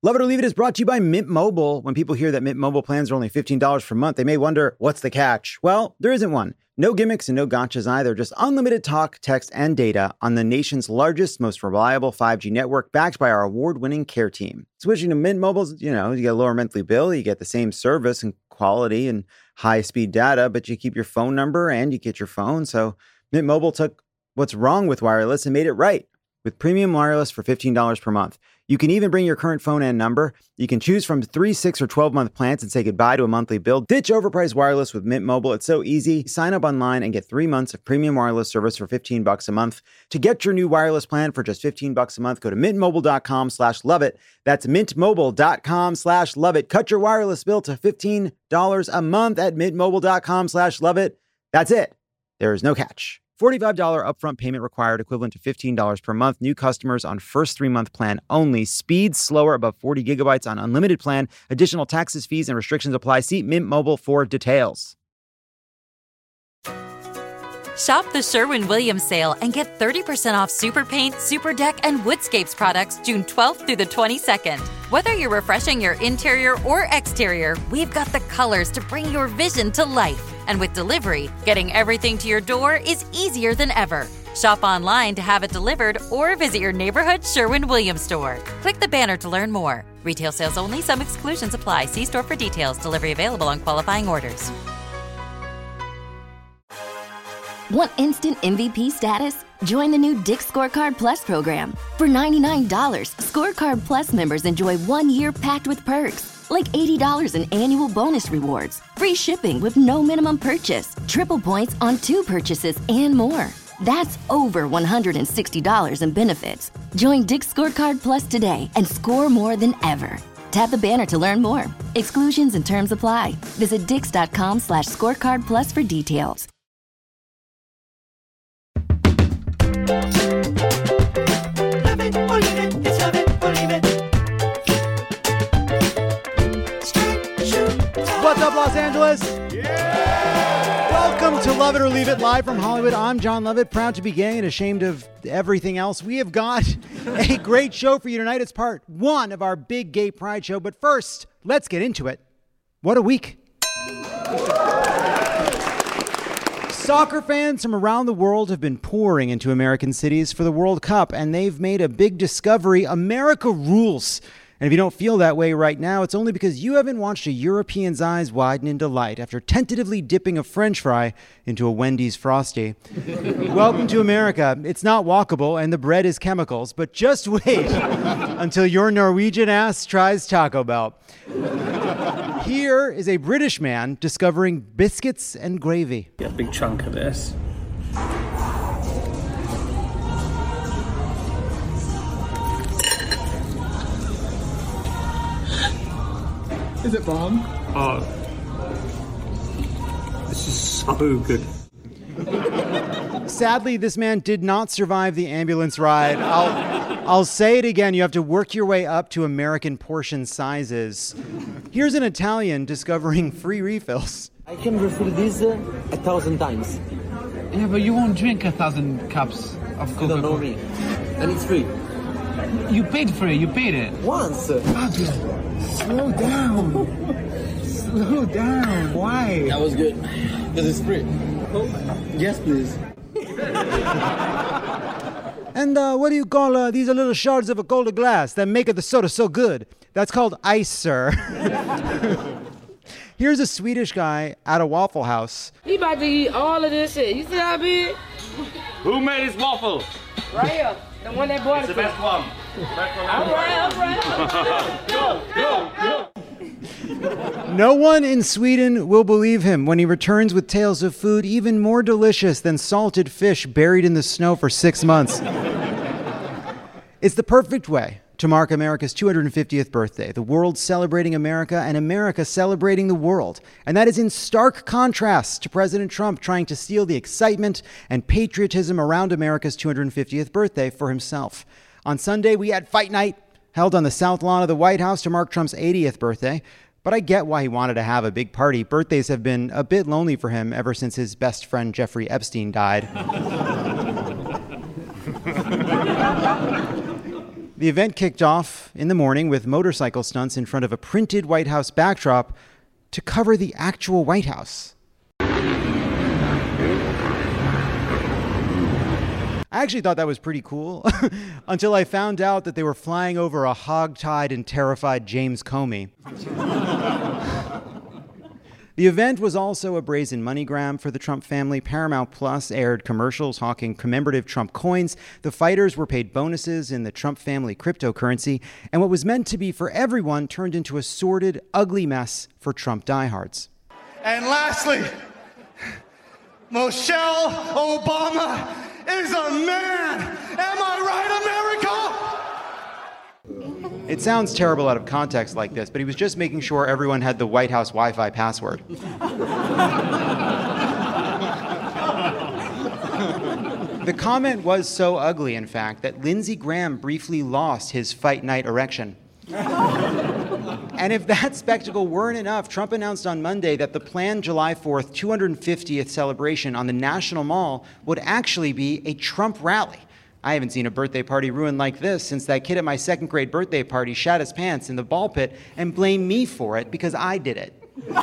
Love It or Leave It is brought to you by Mint Mobile. When people hear that Mint Mobile plans are only $15 per month, they may wonder, what's the catch? Well, there isn't one. No gimmicks and no gotchas either. Just unlimited talk, text, and data on the nation's largest, most reliable 5G network backed by our award-winning care team. Switching to Mint Mobile's, you get a lower monthly bill, you get the same service and quality and high-speed data, but you keep your phone number and you get your phone. So Mint Mobile took what's wrong with wireless and made it right with premium wireless for $15 per month. You can even bring your current phone and number. You can choose from 3, 6, or 12-month plans and say goodbye to a monthly bill. Ditch overpriced wireless with Mint Mobile. It's so easy. Sign up online and get 3 months of premium wireless service for $15 a month. To get your new wireless plan for just $15 a month, go to mintmobile.com/loveit. That's mintmobile.com/loveit. Cut your wireless bill to $15 a month at mintmobile.com/loveit. That's it. There is no catch. $45 upfront payment required, equivalent to $15 per month. New customers on first 3-month plan only. Speed slower above 40 gigabytes on unlimited plan. Additional taxes, fees, and restrictions apply. See Mint Mobile for details. Shop the Sherwin-Williams sale and get 30% off Super Paint, Super Deck, and Woodscapes products June 12th through the 22nd. Whether you're refreshing your interior or exterior, we've got the colors to bring your vision to life. And with delivery, getting everything to your door is easier than ever. Shop online to have it delivered or visit your neighborhood Sherwin-Williams store. Click the banner to learn more. Retail sales only. Some exclusions apply. See store for details. Delivery available on qualifying orders. Want instant MVP status? Join the new Dick's Scorecard Plus program. For $99, Scorecard Plus members enjoy 1 year packed with perks, like $80 in annual bonus rewards, free shipping with no minimum purchase, triple points on 2 purchases, and more. That's over $160 in benefits. Join Dick's Scorecard Plus today and score more than ever. Tap the banner to learn more. Exclusions and terms apply. Visit dix.com/scorecard plus for details. Love it or leave it, it's love it or leave it. What's up, Los Angeles? Yeah! Welcome to Love It or Leave It, live from Hollywood. I'm John Lovett, proud to be gay and ashamed of everything else. We have got a great show for you tonight. It's part 1 of our big gay pride show. But first, let's get into it. What a week. Soccer fans from around the world have been pouring into American cities for the World Cup, and they've made a big discovery. America rules. And if you don't feel that way right now, it's only because you haven't watched a European's eyes widen in delight after tentatively dipping a French fry into a Wendy's Frosty. Welcome to America. It's not walkable, and the bread is chemicals, but just wait until your Norwegian ass tries Taco Bell. Here is a British man discovering biscuits and gravy. Get a big chunk of this. Is it bomb? Oh, this is so good. Sadly, this man did not survive the ambulance ride. I'll say it again. You have to work your way up to American portion sizes. Here's an Italian discovering free refills. I can refill this 1,000 times. Yeah, but you won't drink 1,000 cups of You don't know Coca-Cola. me. And it's free. You paid for it. You paid it. Once. Fabio, slow down. Slow down. Why? That was good. Because it's free. Yes, please. And what do you call these are little shards of a cola glass that make the soda so good? That's called ice, sir. Here's a Swedish guy at a Waffle House. He about to eat all of this shit. You see how big? Who made his waffle? Right here. The one that bought It's it. the best one. All right. Go. No one in Sweden will believe him when he returns with tales of food even more delicious than salted fish buried in the snow for 6 months. It's the perfect way to mark America's 250th birthday, the world celebrating America and America celebrating the world. And that is in stark contrast to President Trump trying to steal the excitement and patriotism around America's 250th birthday for himself. On Sunday, we had Fight Night, held on the South Lawn of the White House to mark Trump's 80th birthday. But I get why he wanted to have a big party. Birthdays have been a bit lonely for him ever since his best friend Jeffrey Epstein died. The event kicked off in the morning with motorcycle stunts in front of a printed White House backdrop to cover the actual White House. I actually thought that was pretty cool until I found out that they were flying over a hog-tied and terrified James Comey. The event was also a brazen money grab for the Trump family. Paramount Plus aired commercials hawking commemorative Trump coins. The fighters were paid bonuses in the Trump family cryptocurrency. And what was meant to be for everyone turned into a sordid, ugly mess for Trump diehards. And lastly, Michelle Obama is a man. Am I right, America? It sounds terrible out of context like this, but he was just making sure everyone had the White House Wi-Fi password. The comment was so ugly, in fact, that Lindsey Graham briefly lost his fight night erection. And if that spectacle weren't enough, Trump announced on Monday that the planned July 4th 250th celebration on the National Mall would actually be a Trump rally. I haven't seen a birthday party ruined like this since that kid at my second grade birthday party shat his pants in the ball pit and blamed me for it because I did it.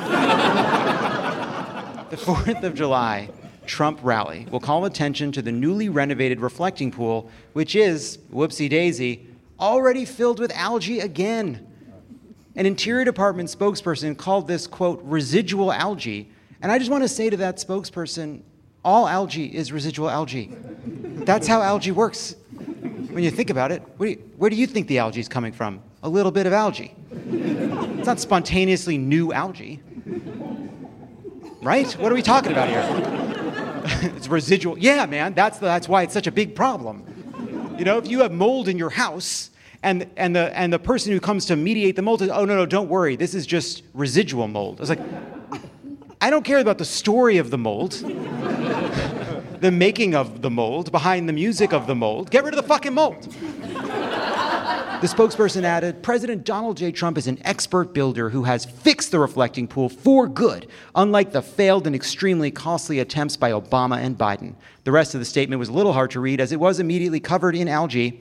The 4th of July Trump rally will call attention to the newly renovated reflecting pool, which is, whoopsie-daisy, already filled with algae again. An Interior Department spokesperson called this, quote, residual algae. And I just want to say to that spokesperson, all algae is residual algae. That's how algae works. When you think about it, where do you think the algae is coming from? A little bit of algae. It's not spontaneously new algae. Right? What are we talking about here? It's residual. Yeah, man, that's why it's such a big problem. You know, if you have mold in your house, and the person who comes to mediate the mold says, oh, no, don't worry, this is just residual mold. I was like, I don't care about the story of the mold, the making of the mold, behind the music of the mold. Get rid of the fucking mold. The spokesperson added, President Donald J. Trump is an expert builder who has fixed the reflecting pool for good, unlike the failed and extremely costly attempts by Obama and Biden. The rest of the statement was a little hard to read as it was immediately covered in algae.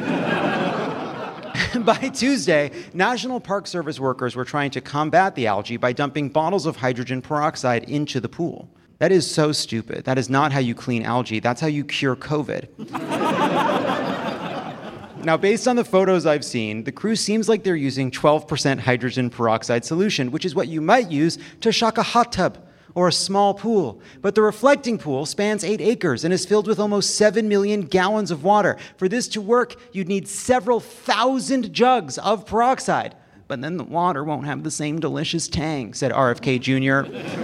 By Tuesday, National Park Service workers were trying to combat the algae by dumping bottles of hydrogen peroxide into the pool. That is so stupid. That is not how you clean algae. That's how you cure COVID. Now, based on the photos I've seen, the crew seems like they're using 12% hydrogen peroxide solution, which is what you might use to shock a hot tub or a small pool. But the reflecting pool spans 8 acres and is filled with almost 7 million gallons of water. For this to work, you'd need several thousand jugs of peroxide. But then the water won't have the same delicious tang, said RFK Jr.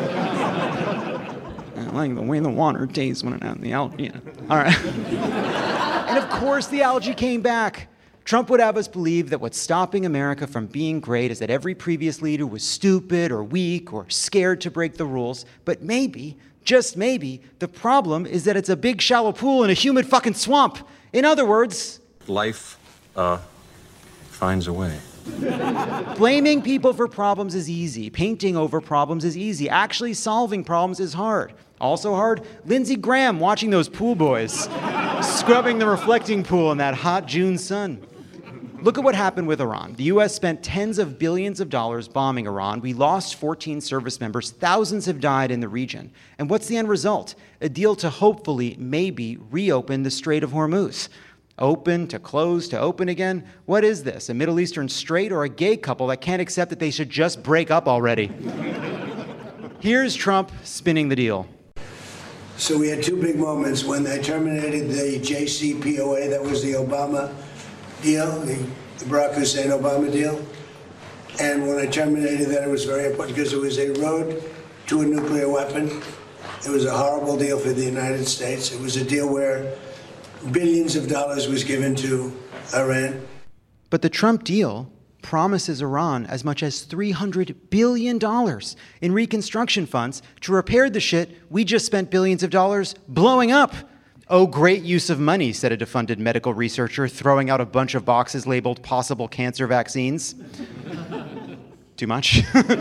I like the way the water tastes when it has the algae in it. All right. And of course the algae came back. Trump would have us believe that what's stopping America from being great is that every previous leader was stupid or weak or scared to break the rules. But maybe, just maybe, the problem is that it's a big shallow pool in a humid fucking swamp. In other words, life finds a way. Blaming people for problems is easy. Painting over problems is easy. Actually solving problems is hard. Also hard, Lindsey Graham watching those pool boys scrubbing the reflecting pool in that hot June sun. Look at what happened with Iran. The U.S. spent tens of billions of dollars bombing Iran. We lost 14 service members. Thousands have died in the region. And what's the end result? A deal to hopefully, maybe, reopen the Strait of Hormuz. Open to close to open again? What is this, a Middle Eastern strait or a gay couple that can't accept that they should just break up already? Here's Trump spinning the deal. So we had two big moments when they terminated the JCPOA, that was the Obama deal, the Barack Hussein Obama deal. And when I terminated that, it was very important because it was a road to a nuclear weapon. It was a horrible deal for the United States. It was a deal where billions of dollars was given to Iran. But the Trump deal promises Iran as much as $300 billion in reconstruction funds to repair the shit we just spent billions of dollars blowing up. Oh, great use of money, said a defunded medical researcher, throwing out a bunch of boxes labeled possible cancer vaccines. Too much?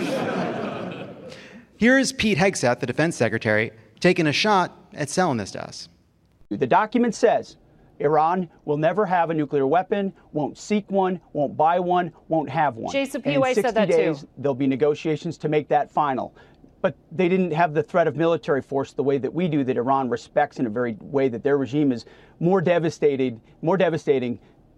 Here's Pete Hegseth, the defense secretary, taking a shot at selling this to us. The document says Iran will never have a nuclear weapon, won't seek one, won't buy one, won't have one. JCPOA said that too. In 60 days, there'll be negotiations to make that final. But they didn't have the threat of military force the way that we do, that Iran respects in a very way that their regime is more devastated than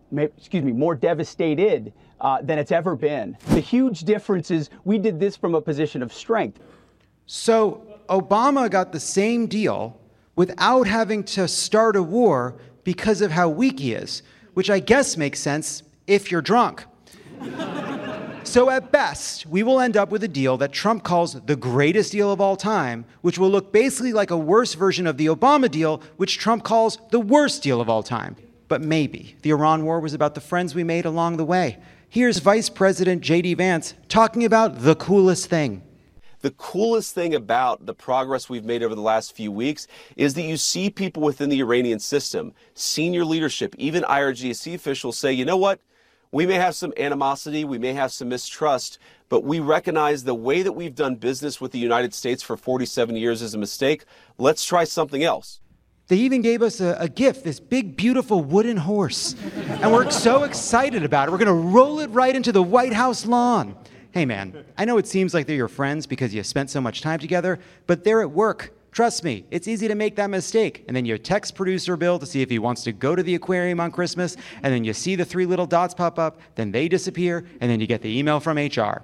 it's ever been. The huge difference is we did this from a position of strength. So Obama got the same deal without having to start a war because of how weak he is, which I guess makes sense if you're drunk. So at best, we will end up with a deal that Trump calls the greatest deal of all time, which will look basically like a worse version of the Obama deal, which Trump calls the worst deal of all time. But maybe the Iran war was about the friends we made along the way. Here's Vice President J.D. Vance talking about the coolest thing. The coolest thing about the progress we've made over the last few weeks is that you see people within the Iranian system, senior leadership, even IRGC officials say, you know what? We may have some animosity, we may have some mistrust, but we recognize the way that we've done business with the United States for 47 years is a mistake. Let's try something else. They even gave us a gift, this big, beautiful wooden horse. And we're so excited about it. We're going to roll it right into the White House lawn. Hey, man, I know it seems like they're your friends because you spent so much time together, but they're at work. Trust me, it's easy to make that mistake. And then you text producer Bill to see if he wants to go to the aquarium on Christmas, and then you see the 3 little dots pop up, then they disappear, and then you get the email from HR.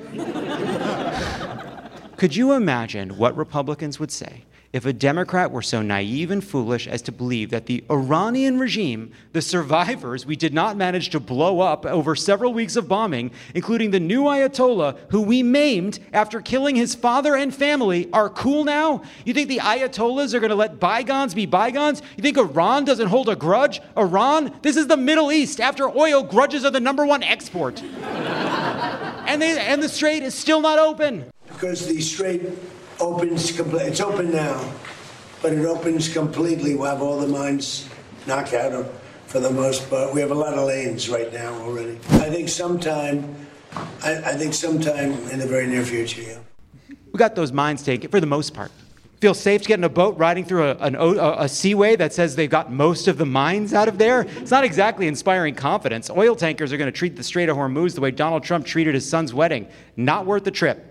Could you imagine what Republicans would say if a Democrat were so naive and foolish as to believe that the Iranian regime, the survivors we did not manage to blow up over several weeks of bombing, including the new Ayatollah, who we maimed after killing his father and family, are cool now? You think the Ayatollahs are going to let bygones be bygones? You think Iran doesn't hold a grudge? Iran? This is the Middle East. After oil, grudges are the #1 export. and the Strait is still not open. Because the Strait opens completely. It's open now, but it opens completely. We'll have all the mines knocked out for the most part. We have a lot of lanes right now already. I think sometime in the very near future, yeah. We got those mines taken for the most part. Feel safe to get in a boat riding through a seaway that says they've got most of the mines out of there? It's not exactly inspiring confidence. Oil tankers are going to treat the Strait of Hormuz the way Donald Trump treated his son's wedding. Not worth the trip.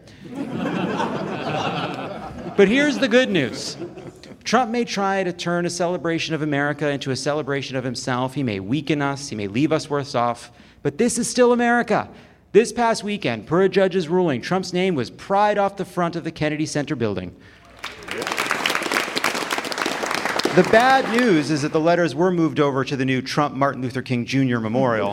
But here's the good news. Trump may try to turn a celebration of America into a celebration of himself. He may weaken us. He may leave us worse off. But this is still America. This past weekend, per a judge's ruling, Trump's name was pried off the front of the Kennedy Center building. The bad news is that the letters were moved over to the new Trump Martin Luther King Jr. Memorial.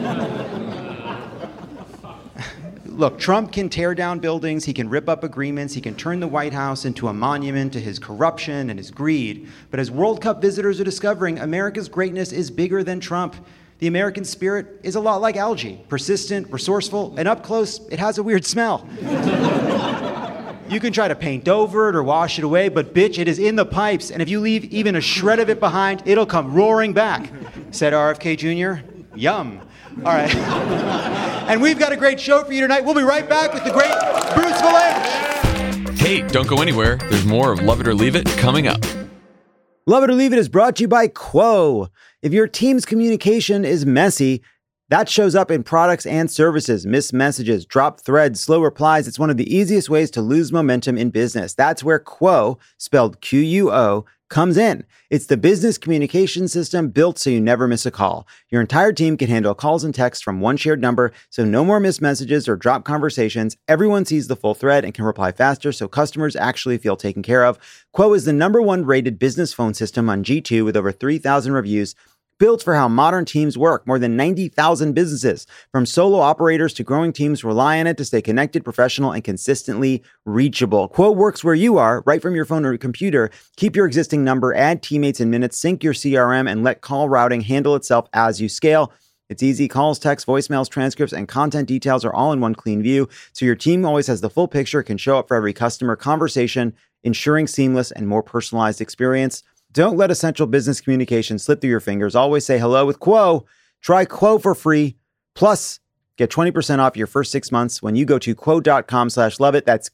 Look, Trump can tear down buildings, he can rip up agreements, he can turn the White House into a monument to his corruption and his greed. But as World Cup visitors are discovering, America's greatness is bigger than Trump. The American spirit is a lot like algae, persistent, resourceful, and up close, it has a weird smell. You can try to paint over it or wash it away, but bitch, it is in the pipes, and if you leave even a shred of it behind, it'll come roaring back. Said RFK Jr., yum. All right. And we've got a great show for you tonight. We'll be right back with the great Bruce Vilanch. Hey, don't go anywhere. There's more of Love It or Leave It coming up. Love It or Leave It is brought to you by Quo. If your team's communication is messy, that shows up in products and services. Missed messages, dropped threads, slow replies. It's one of the easiest ways to lose momentum in business. That's where Quo, spelled Q-U-O, comes in. It's the business communication system built so you never miss a call. Your entire team can handle calls and texts from one shared number, so no more missed messages or dropped conversations. Everyone sees the full thread and can reply faster, so customers actually feel taken care of. Quo is the #1 rated business phone system on G2 with over 3,000 reviews. Built for how modern teams work. More than 90,000 businesses, from solo operators to growing teams, rely on it to stay connected, professional, and consistently reachable. Quo works where you are, right from your phone or your computer. Keep your existing number, add teammates in minutes, sync your CRM, and let call routing handle itself as you scale. It's easy. Calls, texts, voicemails, transcripts, and content details are all in one clean view, so your team always has the full picture, can show up for every customer conversation, ensuring seamless and more personalized experience. Don't let essential business communication slip through your fingers. Always say hello with Quo. Try Quo for free. Plus, get 20% off your first 6 months when you go to quo.com/loveit. That's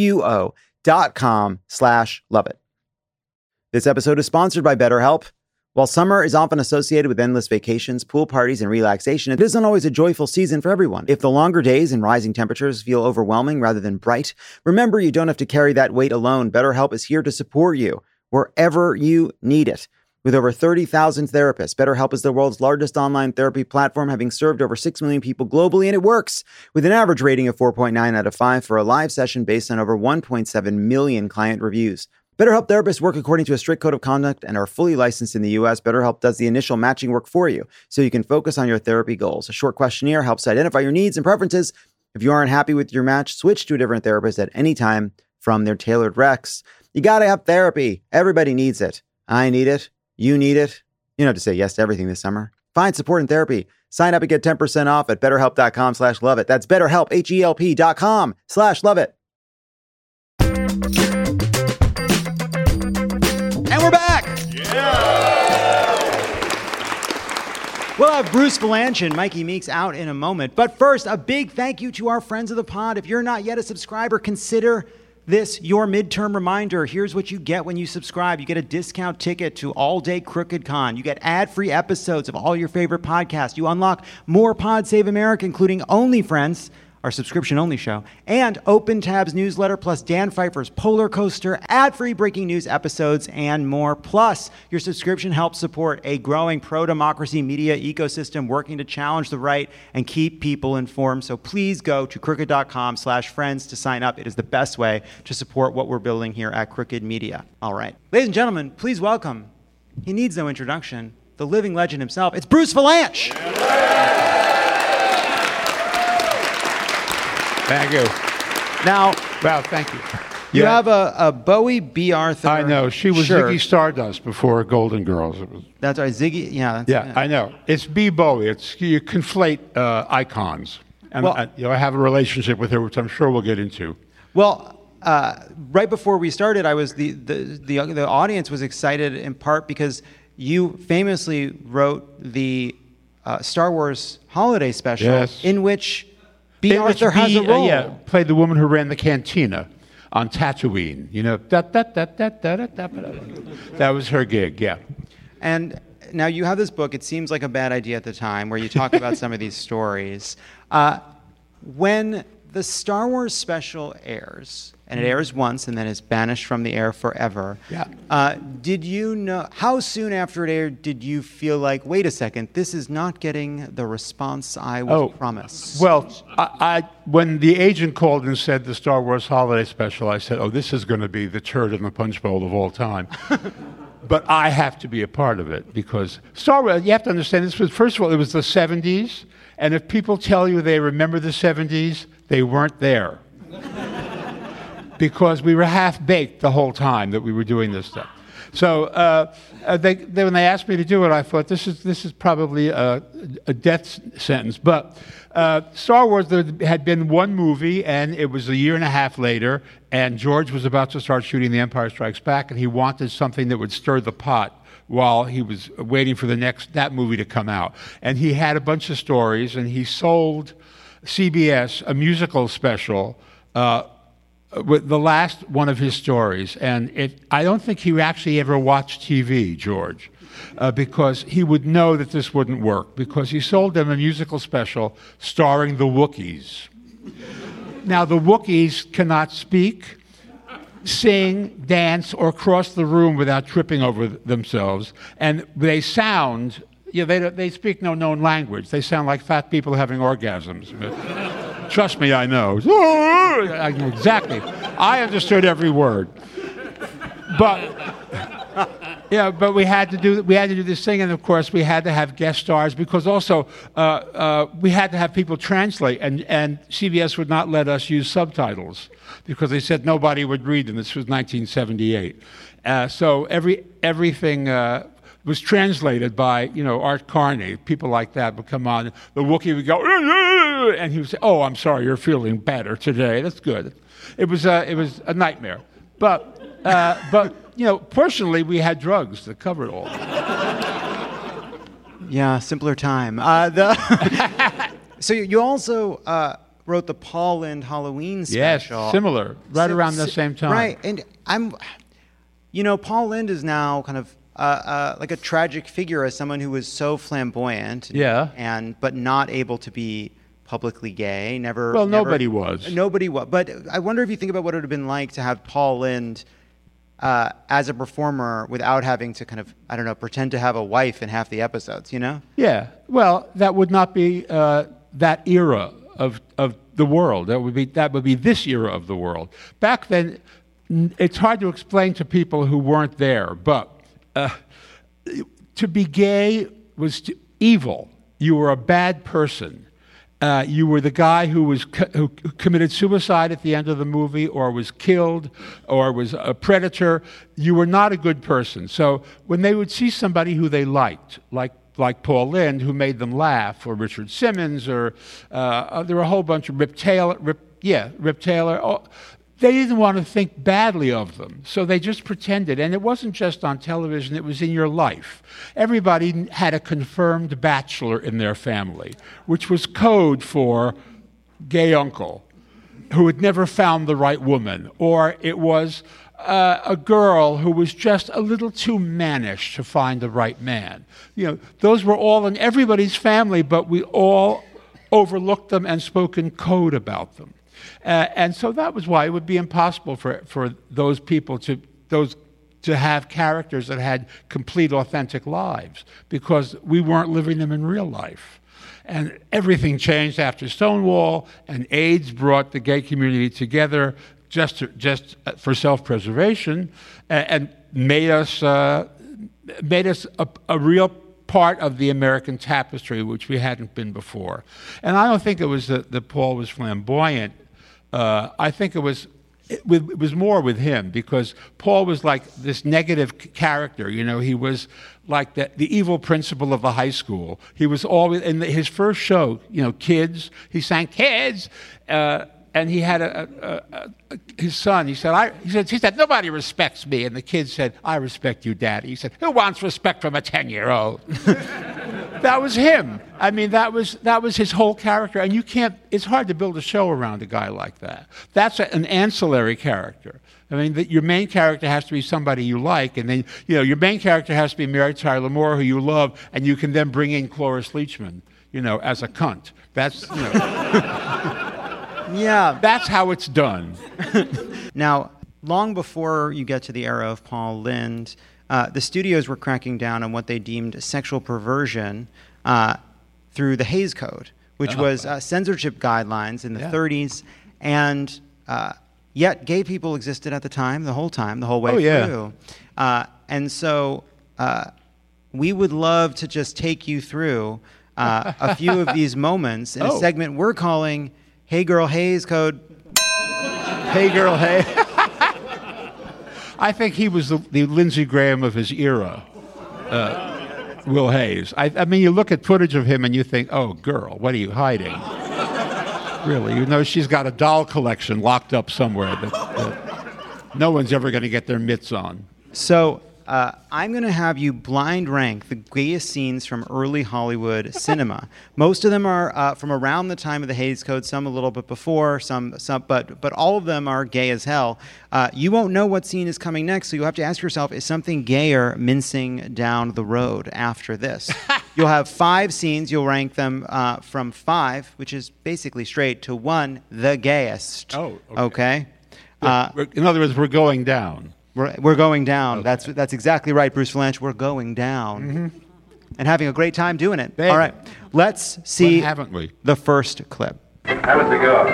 QUO.com/loveit. This episode is sponsored by BetterHelp. While summer is often associated with endless vacations, pool parties, and relaxation, it isn't always a joyful season for everyone. If the longer days and rising temperatures feel overwhelming rather than bright, remember you don't have to carry that weight alone. BetterHelp is here to support you wherever you need it. With over 30,000 therapists, BetterHelp is the world's largest online therapy platform, having served over 6 million people globally, and it works. With an average rating of 4.9 out of 5 for a live session based on over 1.7 million client reviews. BetterHelp therapists work according to a strict code of conduct and are fully licensed in the U.S. BetterHelp does the initial matching work for you, so you can focus on your therapy goals. A short questionnaire helps identify your needs and preferences. If you aren't happy with your match, switch to a different therapist at any time from their tailored recs. You gotta have therapy. Everybody needs it. I need it. You need it. You don't have to say yes to everything this summer. Find support in therapy. Sign up and get 10% off at betterhelp.com/loveit. That's BetterHelp, HELP.com/loveit. And we're back. We'll have Bruce Vilanch and Mikey Meeks out in a moment. But first, a big thank you to our friends of the pod. If you're not yet a subscriber, consider this your midterm reminder. Here's what you get when you subscribe. You get a discount ticket to All Day Crooked Con. You get ad-free episodes of all your favorite podcasts. You unlock more Pod Save America, including Only Friends, our subscription-only show, and Open Tabs newsletter, plus Dan Pfeiffer's Polar Coaster, ad-free breaking news episodes, and more. Plus, your subscription helps support a growing pro-democracy media ecosystem working to challenge the right and keep people informed. So please go to crooked.com/friends to sign up. It is the best way to support what we're building here at Crooked Media. All right. Ladies and gentlemen, please welcome, he needs no introduction, the living legend himself. It's Bruce Vilanch. Thank you. Now, well, thank you. You have a Bowie B. Arthur. I know. She was shirt. Ziggy Stardust before Golden Girls. It was, that's right, Ziggy. Yeah. I know. It's B. Bowie. It's you conflate icons, and well, I have a relationship with her, which I'm sure we'll get into. Well, right before we started, I was the audience was excited in part because you famously wrote the Star Wars holiday special, yes, in which B. Arthur has a role. Yeah, played the woman who ran the cantina on Tatooine. You know, that was her gig. Yeah. And now you have this book. It seems like a bad idea at the time, where you talk about some of these stories. When the Star Wars special airs, and it airs once and then is banished from the air forever. Yeah. Did you know, how soon after it aired did you feel like, wait a second, this is not getting the response I was promised? Well, I when the agent called and said the Star Wars holiday special, I said, oh, this is going to be the turd in the punch bowl of all time. But I have to be a part of it because Star Wars, you have to understand, this was, first of all, it was the 70s. And if people tell you they remember the 70s, they weren't there. Because we were half-baked the whole time that we were doing this stuff. So when they asked me to do it, I thought, this is probably a death sentence. But Star Wars, there had been one movie, and it was a year and a half later, and George was about to start shooting The Empire Strikes Back, and he wanted something that would stir the pot while he was waiting for that movie to come out. And he had a bunch of stories, and he sold CBS a musical special with the last one of his stories. And I don't think he actually ever watched TV, George, because he would know that this wouldn't work, because he sold them a musical special starring the Wookiees. Now, the Wookiees cannot speak, sing, dance, or cross the room without tripping over themselves. And they sound, they speak no known language. They sound like fat people having orgasms. Trust me, I know. I know exactly. I understood every word. But we had to do this thing, and of course we had to have guest stars, because also we had to have people translate, and CBS would not let us use subtitles because they said nobody would read them. This was 1978, so everything was translated by Art Carney. People like that would come on. The Wookiee would go, and he would say, "Oh, I'm sorry, you're feeling better today. That's good." It was a nightmare, but. Fortunately, we had drugs that covered all. Yeah, simpler time. So you also wrote the Paul Lynde Halloween special. Yes, similar, right around the same time. Right, and Paul Lynde is now kind of like a tragic figure as someone who was so flamboyant. But not able to be publicly gay. Nobody was. Nobody was. But I wonder if you think about what it would have been like to have Paul Lynde as a performer without having to kind of, I don't know, pretend to have a wife in half the episodes, you know? Yeah. Well, that would not be that era of the world. That would be this era of the world. Back then, it's hard to explain to people who weren't there, but to be gay was evil. You were a bad person. You were the guy who committed suicide at the end of the movie, or was killed, or was a predator. You were not a good person. So when they would see somebody who they liked, like Paul Lynde, who made them laugh, or Richard Simmons, or there were a whole bunch of Rip Taylor. They didn't want to think badly of them, so they just pretended. And it wasn't just on television, it was in your life. Everybody had a confirmed bachelor in their family, which was code for gay uncle who had never found the right woman. Or it was a girl who was just a little too mannish to find the right man. You know, those were all in everybody's family, but we all overlooked them and spoke in code about them. And so that was why it would be impossible for those people to have characters that had complete, authentic lives, because we weren't living them in real life. And everything changed after Stonewall, and AIDS brought the gay community together just for self-preservation, and made us a real part of the American tapestry, which we hadn't been before. And I don't think it was that Paul was flamboyant. I think it was more with him, because Paul was like this negative character. You know, he was like the evil principal of the high school. He was always in his first show. You know, Kids. He sang Kids, and he had his son. He said, nobody respects me, and the kid said, I respect you, Daddy. He said, who wants respect from a 10-year-old? That was him. I mean, that was his whole character, and it's hard to build a show around a guy like that. That's an ancillary character. I mean, your main character has to be somebody you like, and then, you know, your main character has to be Mary Tyler Moore, who you love, and you can then bring in Cloris Leachman, you know, as a cunt. That's, you know. Yeah. That's how it's done. Now, long before you get to the era of Paul Lynde, the studios were cracking down on what they deemed sexual perversion through the Hays Code, which was censorship guidelines in the 30s, and yet gay people existed at the time, the whole way through. And so we would love to just take you through a few of these moments in a segment we're calling Hey Girl Hays Code. Hey Girl Hays. I think he was the Lindsey Graham of his era, Will Hays. I mean, you look at footage of him and you think, oh, girl, what are you hiding? Really, you know, she's got a doll collection locked up somewhere that no one's ever going to get their mitts on. So I'm going to have you blind rank the gayest scenes from early Hollywood cinema. Most of them are from around the time of the Hays Code, some a little bit before, but all of them are gay as hell. You won't know what scene is coming next, so you'll have to ask yourself, is something gayer mincing down the road after this? You'll have 5 scenes. You'll rank them from 5, which is basically straight, to 1, the gayest. Oh, okay? In other words, we're going down. We're going down. Okay. That's exactly right, Bruce Valanche. We're going down. Mm-hmm. And having a great time doing it. Baby. All right. Let's see haven't we? The first clip. Have a cigar.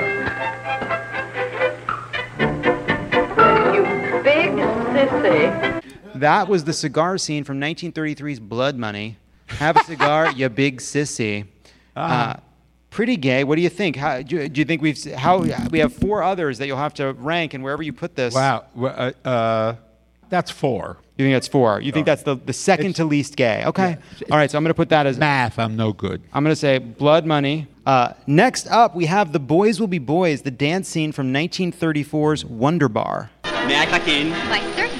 You big sissy. That was the cigar scene from 1933's Blood Money. Have a cigar, you big sissy. Pretty gay. What do you think? Do you think we have 4 others that you'll have to rank, and wherever you put this? Wow, that's 4. You think that's 4? You think that's the second to least gay? Okay. Yeah. All right. So I'm going to put that as math. I'm no good. I'm going to say Blood Money. Next up, we have The Boys Will Be Boys, the dance scene from 1934's Wonder Bar. May I click in? Why, certainly.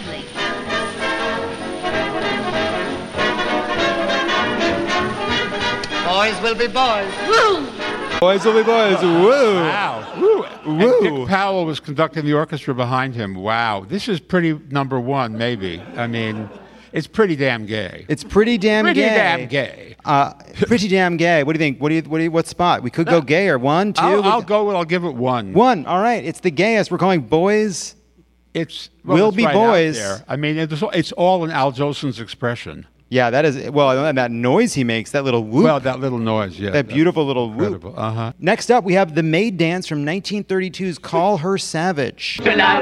Boys will be boys. Woo! Boys will be boys. Woo! Wow. Woo! Woo! And Dick Powell was conducting the orchestra behind him. Wow. This is pretty number 1, maybe. I mean, It's pretty damn gay. It's pretty damn Pretty gay. damn gay. Pretty damn gay. What do you think? What spot? We could go gayer. 1, 2. I'll give it 1. 1. All right. It's the gayest. We're calling boys. Will be right boys. out there. I mean, it's all in Al Jolson's expression. Yeah, that is. Well, and that noise he makes, that little whoop. Well, that little noise, yeah. That beautiful little whoop. Uh-huh. Next up, we have the maid dance from 1932's Call Her Savage.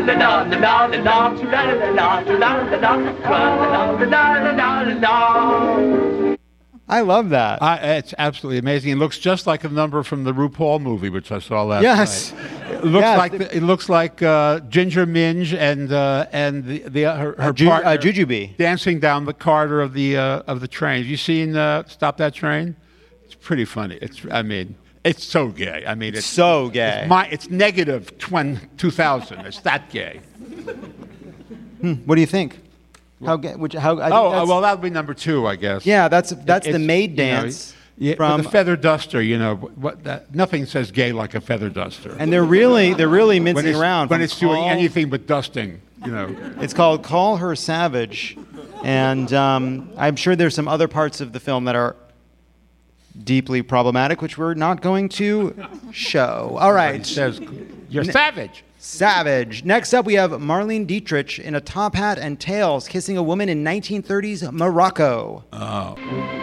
I love that. It's absolutely amazing. It looks just like a number from the RuPaul movie, which I saw last yes. night. It looks like Ginger Minge and her partner Jujubee dancing down the corridor of the train. Have you seen Stop That Train? It's pretty funny. It's so gay. I mean, it's so gay. It's negative 2000. It's that gay. What do you think? How gay? Well, that would be number 2, I guess. Yeah, that's the maid dance. From the feather duster, nothing says gay like a feather duster. And they're really mincing around when it's doing anything but dusting. It's called Call Her Savage, and I'm sure there's some other parts of the film that are deeply problematic, which we're not going to show. All right, it says you're savage. Savage. Next up, we have Marlene Dietrich in a top hat and tails kissing a woman in 1930s Morocco. Oh.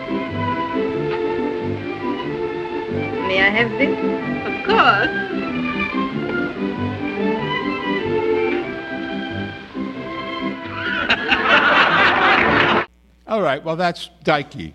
May I have this? Of course. All right, well, that's dykey.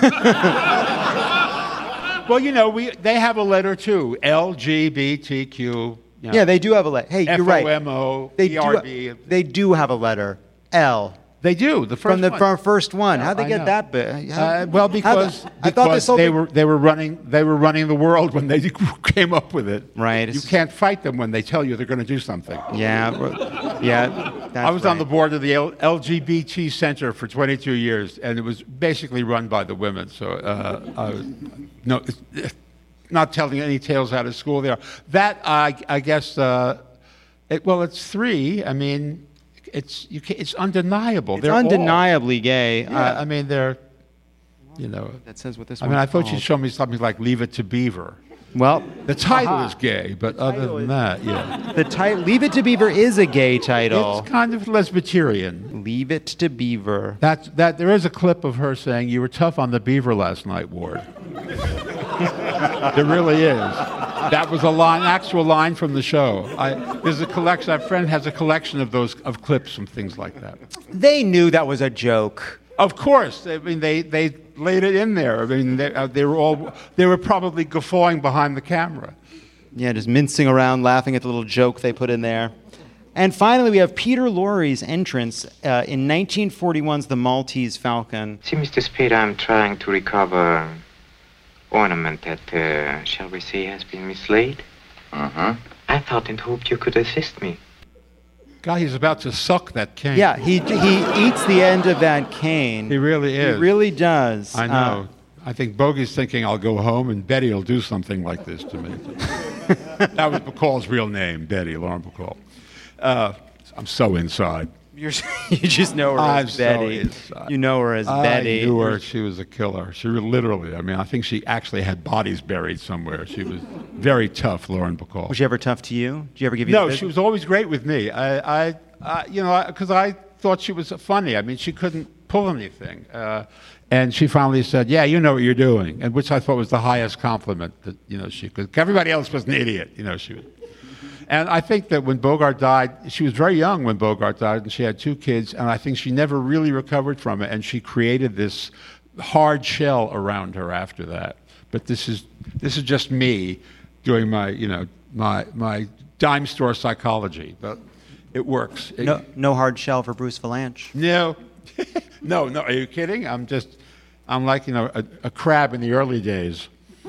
Well, they have a letter, too. LGBTQ. Yeah, they do have a letter. Hey, you're right. FOMO, They do have a letter. L. They do. The first from the first one. How'd they get that bit? Because they were running the world when they came up with it. Right. You can't fight them when they tell you they're going to do something. Yeah. I was on the board of the LGBT Center for 22 years, and it was basically run by the women. So I was not telling any tales out of school there. That I guess. It's 3. I mean. It's undeniable. It's undeniably gay. They're, That says what this. I thought you'd show me something like "Leave It to Beaver." Well, the title is gay, but other than that, yeah. The title "Leave It to Beaver" is a gay title. It's kind of lesbiterian. Leave it to Beaver. That there is a clip of her saying, "You were tough on the beaver last night, Ward." There really is. That was actual line from the show. There's a collection. A friend has a collection of clips from things like that. They knew that was a joke. Of course. I mean, they laid it in there. I mean, they were probably guffawing behind the camera. Yeah, just mincing around, laughing at the little joke they put in there. And finally, we have Peter Lorre's entrance in 1941's The Maltese Falcon. See, Mr. Spade, I'm trying to recover ornament that, shall we say, has been mislaid. Uh-huh. I thought and hoped you could assist me. God, he's about to suck that cane. Yeah, he eats the end of that cane. He really is. He really does. I know. I think Bogey's thinking I'll go home and Betty will do something like this to me. That was Bacall's real name, Betty, Lauren Bacall. I'm so inside. You just know her as Betty. You know her as Betty. I knew her. She was a killer. She literally, I think she actually had bodies buried somewhere. She was very tough, Lauren Bacall. Was she ever tough to you? Did you ever give you No, she was always great with me. Because I thought she was funny. I mean, she couldn't pull anything. And she finally said, "Yeah, you know what you're doing," and which I thought was the highest compliment that she could. Everybody else was an idiot. She was. And I think that when Bogart died, she was very young when Bogart died, and she had 2 kids, and I think she never really recovered from it, and she created this hard shell around her after that. But this is just me doing my my dime store psychology, but it works. No hard shell for Bruce Vilanch. No, no. Are you kidding? I'm like a crab in the early days.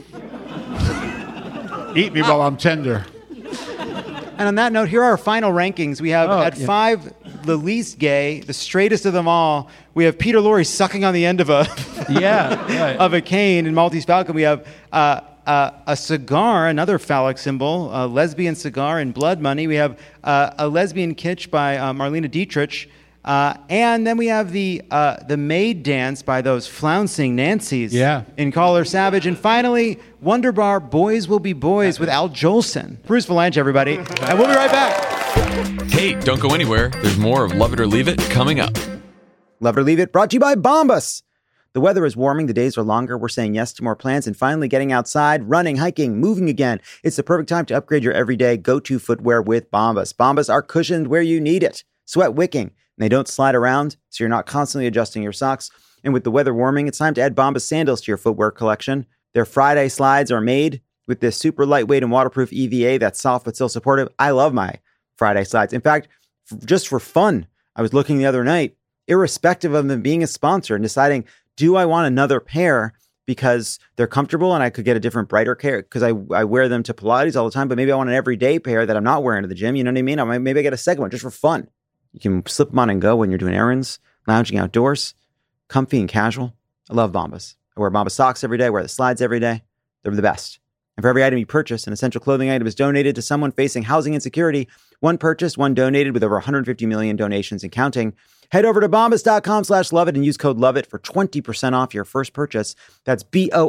Eat me while I'm tender. And on that note, here are our final rankings. We have at 5, the least gay, the straightest of them all. We have Peter Lorre sucking on the end of a of a cane in Maltese Falcon. We have a cigar, another phallic symbol, a lesbian cigar in Blood Money. We have a lesbian kitsch by Marlene Dietrich. And then we have the maid dance by those flouncing Nancys in Caller Savage. And finally, Wonderbar Boys Will Be Boys with Al Jolson. Bruce Valanche, everybody. And we'll be right back. Hey, don't go anywhere. There's more of Love It or Leave It coming up. Love It or Leave It, brought to you by Bombas. The weather is warming, the days are longer, we're saying yes to more plans, and finally getting outside, running, hiking, moving again. It's the perfect time to upgrade your everyday go-to footwear with Bombas. Bombas are cushioned where you need it, sweat wicking, and they don't slide around, so you're not constantly adjusting your socks. And with the weather warming, it's time to add Bombas sandals to your footwear collection. Their Friday slides are made with this super lightweight and waterproof EVA that's soft but still supportive. I love my Friday slides. In fact, just for fun, I was looking the other night, irrespective of them being a sponsor, and deciding, do I want another pair because they're comfortable and I could get a different, brighter pair because I wear them to Pilates all the time, but maybe I want an everyday pair that I'm not wearing to the gym. You know what I mean? Maybe I get a second one just for fun. You can slip them on and go when you're doing errands, lounging outdoors, comfy and casual. I love Bombas. I wear Bombas socks every day. I wear the slides every day. They're the best. And for every item you purchase, an essential clothing item is donated to someone facing housing insecurity. One purchased, one donated, with over 150 million donations and counting. Head over to bombas.com/loveit and use code LOVEIT for 20% off your first purchase. That's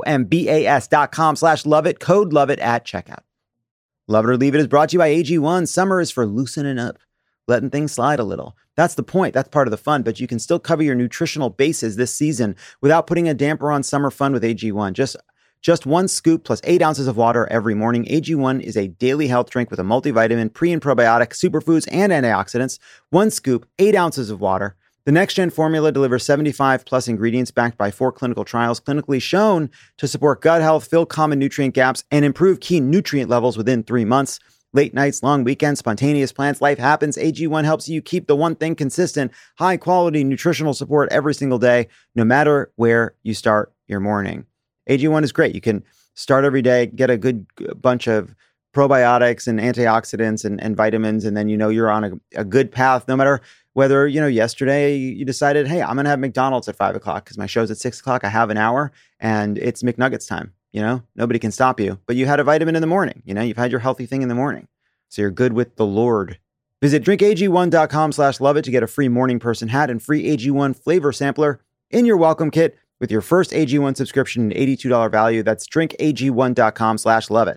BOMBAS.com/loveit, code LOVEIT at checkout. Love It or Leave It is brought to you by AG1. Summer is for loosening up, letting things slide a little. That's the point. That's part of the fun, but you can still cover your nutritional bases this season without putting a damper on summer fun with AG1. Just one scoop plus 8 ounces of water every morning. AG1 is a daily health drink with a multivitamin, pre and probiotic, superfoods, and antioxidants. One scoop, 8 ounces of water. The next-gen formula delivers 75-plus ingredients backed by 4 clinical trials, clinically shown to support gut health, fill common nutrient gaps, and improve key nutrient levels within 3 months. Late nights, long weekends, spontaneous plans, life happens. AG1 helps you keep the one thing consistent, high-quality nutritional support every single day, no matter where you start your morning. AG1 is great. You can start every day, get a good bunch of probiotics and antioxidants and vitamins, and then you're on a good path, no matter whether, yesterday you decided, hey, I'm going to have McDonald's at 5 o'clock because my show's at 6 o'clock. I have an hour and it's McNuggets time. Nobody can stop you. But you had a vitamin in the morning. You've had your healthy thing in the morning. So you're good with the Lord. Visit drinkag1.com/loveit to get a free morning person hat and free AG1 flavor sampler in your welcome kit with your first AG1 subscription and $82 value. That's drinkag1.com/loveit.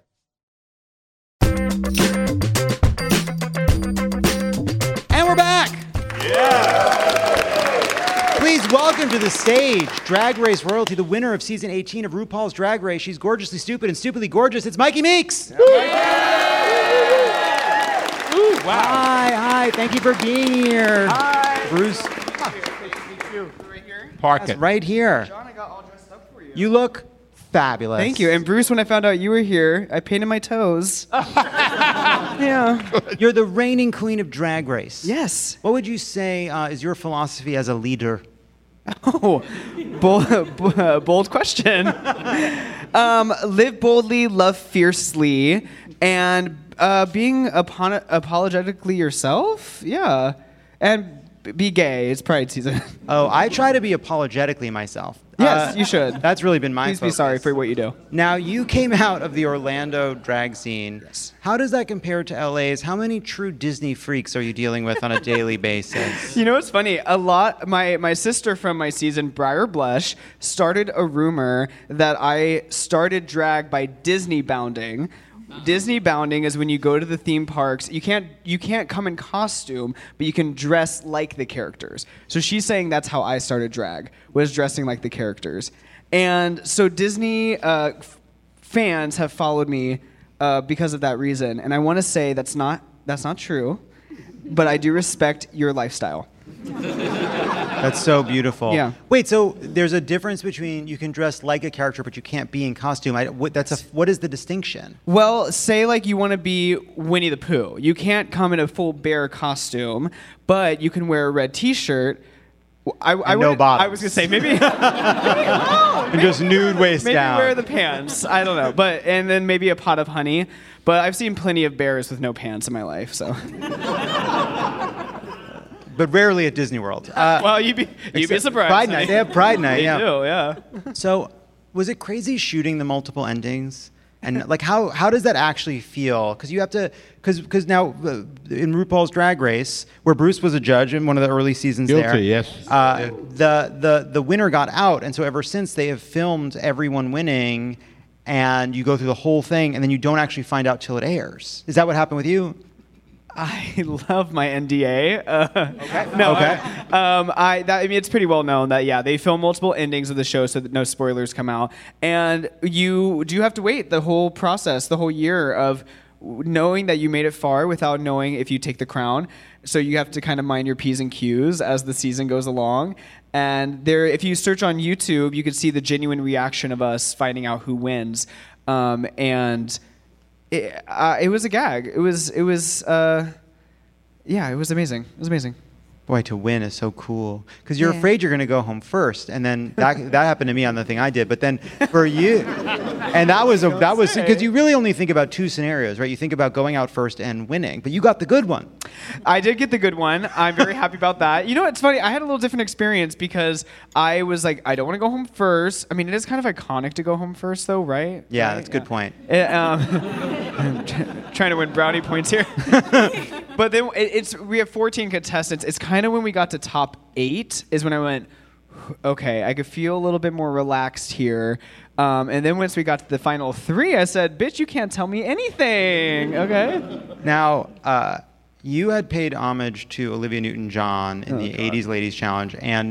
And we're back. Yeah. Please welcome to the stage Drag Race royalty, the winner of season 18 of RuPaul's Drag Race. She's gorgeously stupid and stupidly gorgeous. It's Mikey Meeks. Yeah. Ooh, wow. Hi. Thank you for being here. Hi. Bruce. Park That's it. right here. John, I got all dressed up for you. You look fabulous. Thank you. And Bruce, when I found out you were here, I painted my toes. Yeah. You're the reigning queen of Drag Race. Yes. What would you say is your philosophy as a leader? Oh, bold question. Live boldly, love fiercely, and being apologetically yourself. Yeah. And be gay. It's Pride season. Oh, I try to be apologetically myself. Yes, you should. That's really been my Please focus. be sorry for what you do. Now, you came out of the Orlando drag scene. Yes. How does that compare to LA's? How many true Disney freaks are you dealing with on a daily basis? You know what's funny? A lot. My sister from my season, Briar Blush, started a rumor that I started drag by Disney bounding. Disney bounding is when you go to the theme parks. You can't come in costume, but you can dress like the characters. So she's saying that's how I started drag, was dressing like the characters. And so Disney fans have followed me because of that reason. And I want to say that's not true, but I do respect your lifestyle. That's so beautiful. Yeah. Wait, so there's a difference between you can dress like a character, but you can't be in costume. What is the distinction? Well, say like you want to be Winnie the Pooh. You can't come in a full bear costume, but you can wear a red T-shirt. No bottoms. I was gonna say maybe and just nude waist down. Maybe wear the pants. I don't know, and then maybe a pot of honey. But I've seen plenty of bears with no pants in my life, so. But rarely at Disney World. Well, you'd be surprised. Pride Night. They have Pride Night. They yeah. do, yeah. So, was it crazy shooting the multiple endings? And like, how does that actually feel? Because you have to, because now in RuPaul's Drag Race, where Bruce was a judge in one of the early seasons, Guilty, yes. The winner got out, and so ever since they have filmed everyone winning, and you go through the whole thing, and then you don't actually find out till it airs. Is that what happened with you? I love my NDA. Okay. No. Okay. I mean, it's pretty well known that they film multiple endings of the show so that no spoilers come out, and you have to wait the whole process, the whole year of knowing that you made it far without knowing if you take the crown. So you have to kind of mind your P's and Q's as the season goes along. And there, if you search on YouTube, you can see the genuine reaction of us finding out who wins, and. It was a gag. It was amazing. It was amazing. Boy, to win is so cool because you're afraid you're going to go home first, and then that happened to me on the thing I did. But then for you, and that was because you really only think about two scenarios, right? You think about going out first and winning, but you got the good one. I did get the good one. I'm very happy about that. You know, it's funny. I had a little different experience because I was like, I don't want to go home first. I mean, it is kind of iconic to go home first, though, right? Yeah, that's a good point. Trying to win brownie points here. But then we have 14 contestants. It's kind of when we got to top 8 is when I went, okay, I could feel a little bit more relaxed here. And then once we got to the final 3, I said, bitch, you can't tell me anything. Okay. Now, you had paid homage to Olivia Newton-John in the 80s Ladies Challenge, and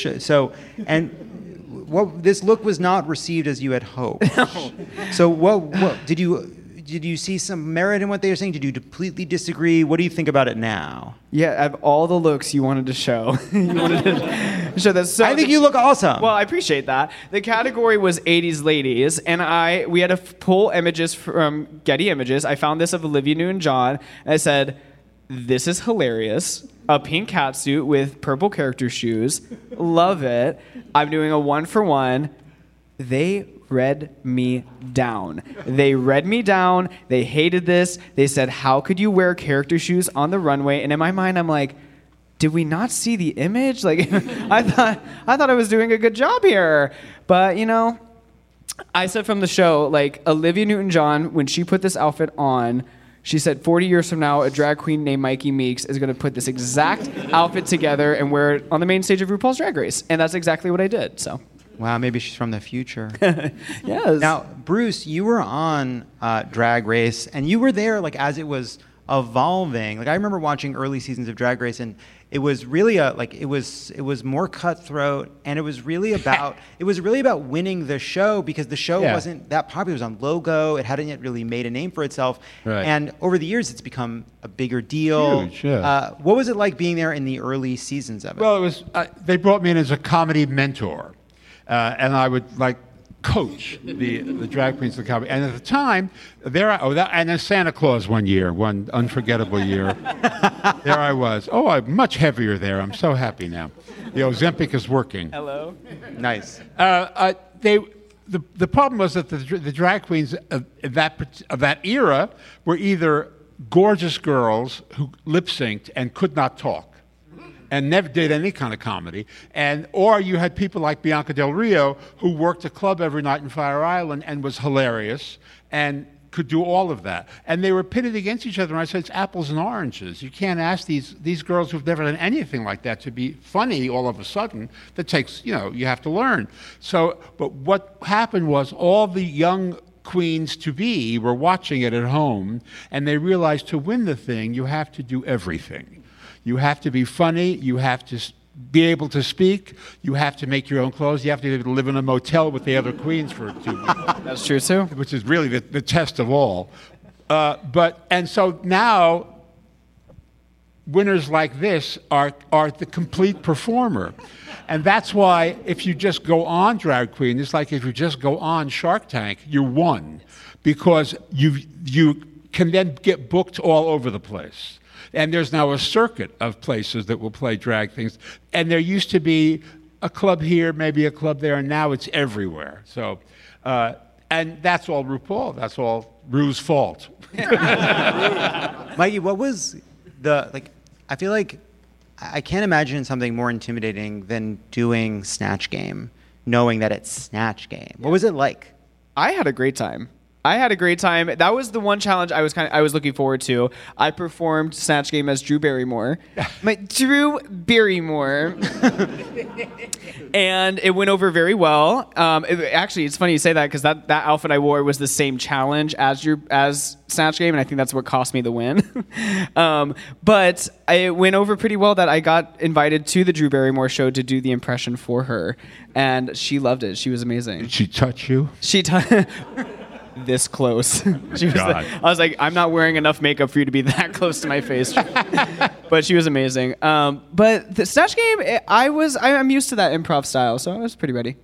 this look was not received as you had hoped. No. So what did you see some merit in what they were saying? Did you completely disagree? What do you think about it now? Yeah, of all the looks you wanted to show, you wanted to show that. So I think you look awesome. Well, I appreciate that. The category was 80s ladies, and we had to pull images from Getty Images. I found this of Olivia Newton-John, and I said, this is hilarious. A pink catsuit with purple character shoes. Love it. I'm doing a 1-for-1. They read me down. They hated this. They said, how could you wear character shoes on the runway? And in my mind, I'm like, did we not see the image? Like, I thought I was doing a good job here. But, you know, I said from the show, like, Olivia Newton-John, when she put this outfit on, she said 40 years from now, a drag queen named Mikey Meeks is going to put this exact outfit together and wear it on the main stage of RuPaul's Drag Race. And that's exactly what I did, so. Wow, maybe she's from the future. Yes. Now, Bruce, you were on Drag Race, and you were there like as it was evolving. Like I remember watching early seasons of Drag Race, and it was really it was more cutthroat, and it was really about winning the show because the show wasn't that popular. It was on Logo. It hadn't yet really made a name for itself. Right. And over the years, it's become a bigger deal. Huge, yeah. What was it like being there in the early seasons of it? Well, it was. They brought me in as a comedy mentor. And I would coach the drag queens of the comedy. And at the time, and then Santa Claus one unforgettable year. There I was. Oh, I'm much heavier there. I'm so happy now. The Ozempic is working. Hello. Nice. The problem was that the drag queens of that era were either gorgeous girls who lip synced and could not talk, and never did any kind of comedy, or you had people like Bianca Del Rio who worked a club every night in Fire Island and was hilarious and could do all of that. And they were pitted against each other, and I said, it's apples and oranges. You can't ask these girls who've never done anything like that to be funny all of a sudden. That takes, you have to learn. So, but what happened was all the young queens-to-be were watching it at home, and they realized to win the thing, you have to do everything. You have to be funny. You have to be able to speak. You have to make your own clothes. You have to be able to live in a motel with the other queens for 2 weeks. That's true, too. Which is really the test of all. And so now, winners like this are the complete performer. And that's why if you just go on Drag Queen, it's like if you just go on Shark Tank, you won. Because you can then get booked all over the place. And there's now a circuit of places that will play drag things. And there used to be a club here, maybe a club there, and now it's everywhere. So, and that's all RuPaul. That's all Ru's fault. Mikey, what was I feel like I can't imagine something more intimidating than doing Snatch Game, knowing that it's Snatch Game. What was it like? I had a great time. I had a great time. That was the one challenge I was looking forward to. I performed Snatch Game as Drew Barrymore. Drew Barrymore. And it went over very well. Actually, it's funny you say that because that outfit I wore was the same challenge as Snatch Game, and I think that's what cost me the win. But it went over pretty well that I got invited to the Drew Barrymore show to do the impression for her, and she loved it. She was amazing. Did she touch you? She this close. I was like, I'm not wearing enough makeup for you to be that close to my face. But she was amazing. But the Snatch Game, I'm used to that improv style, so I was pretty ready.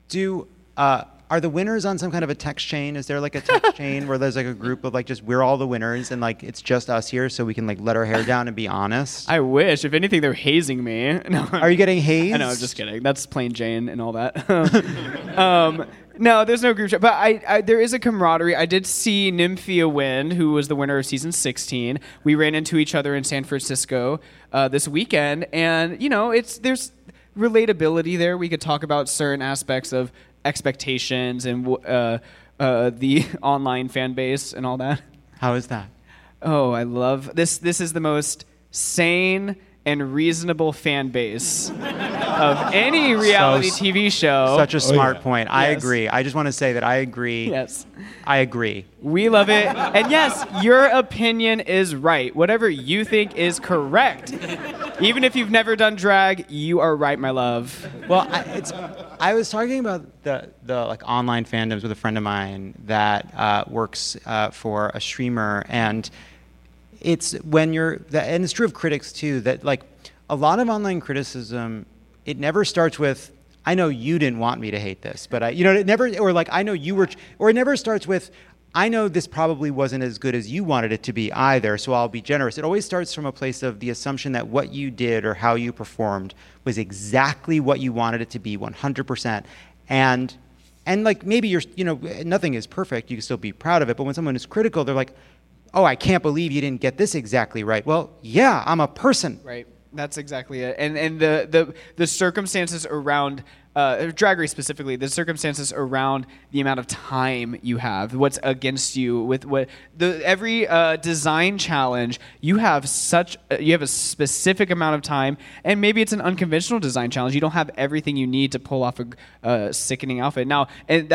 Are the winners on some kind of a text chain? Is there like a text chain where there's like a group of like just we're all the winners and like it's just us here so we can like let our hair down and be honest? I wish. If anything, they're hazing me. No. Are you getting hazed? No, I'm just kidding. That's plain Jane and all that. No, there's no group chat, but I there is a camaraderie. I did see Nymphia win, who was the winner of season 16. We ran into each other in San Francisco this weekend, and there's relatability there. We could talk about certain aspects of expectations and the online fan base and all that. How is that? Oh, I love this. This is the most sane and reasonable fan base of any reality TV show. Such a smart point. I agree. I just want to say that I agree. Yes. I agree. We love it. And yes, your opinion is right. Whatever you think is correct. Even if you've never done drag, you are right, my love. Well, I was talking about the like online fandoms with a friend of mine that works for a streamer, and it's when and it's true of critics too, that like a lot of online criticism, it never starts with, I know you didn't want me to hate this, but it never, or like, I know you were, or it never starts with, I know this probably wasn't as good as you wanted it to be either, so I'll be generous. It always starts from a place of the assumption that what you did or how you performed was exactly what you wanted it to be, 100%. And like maybe nothing is perfect, you can still be proud of it, but when someone is critical, they're like, oh, I can't believe you didn't get this exactly right. Well, yeah, I'm a person. Right. That's exactly it. And the circumstances around Drag Race specifically, the circumstances around the amount of time you have, what's against you, with every design challenge, you have a specific amount of time, and maybe it's an unconventional design challenge. You don't have everything you need to pull off a sickening outfit. Now, and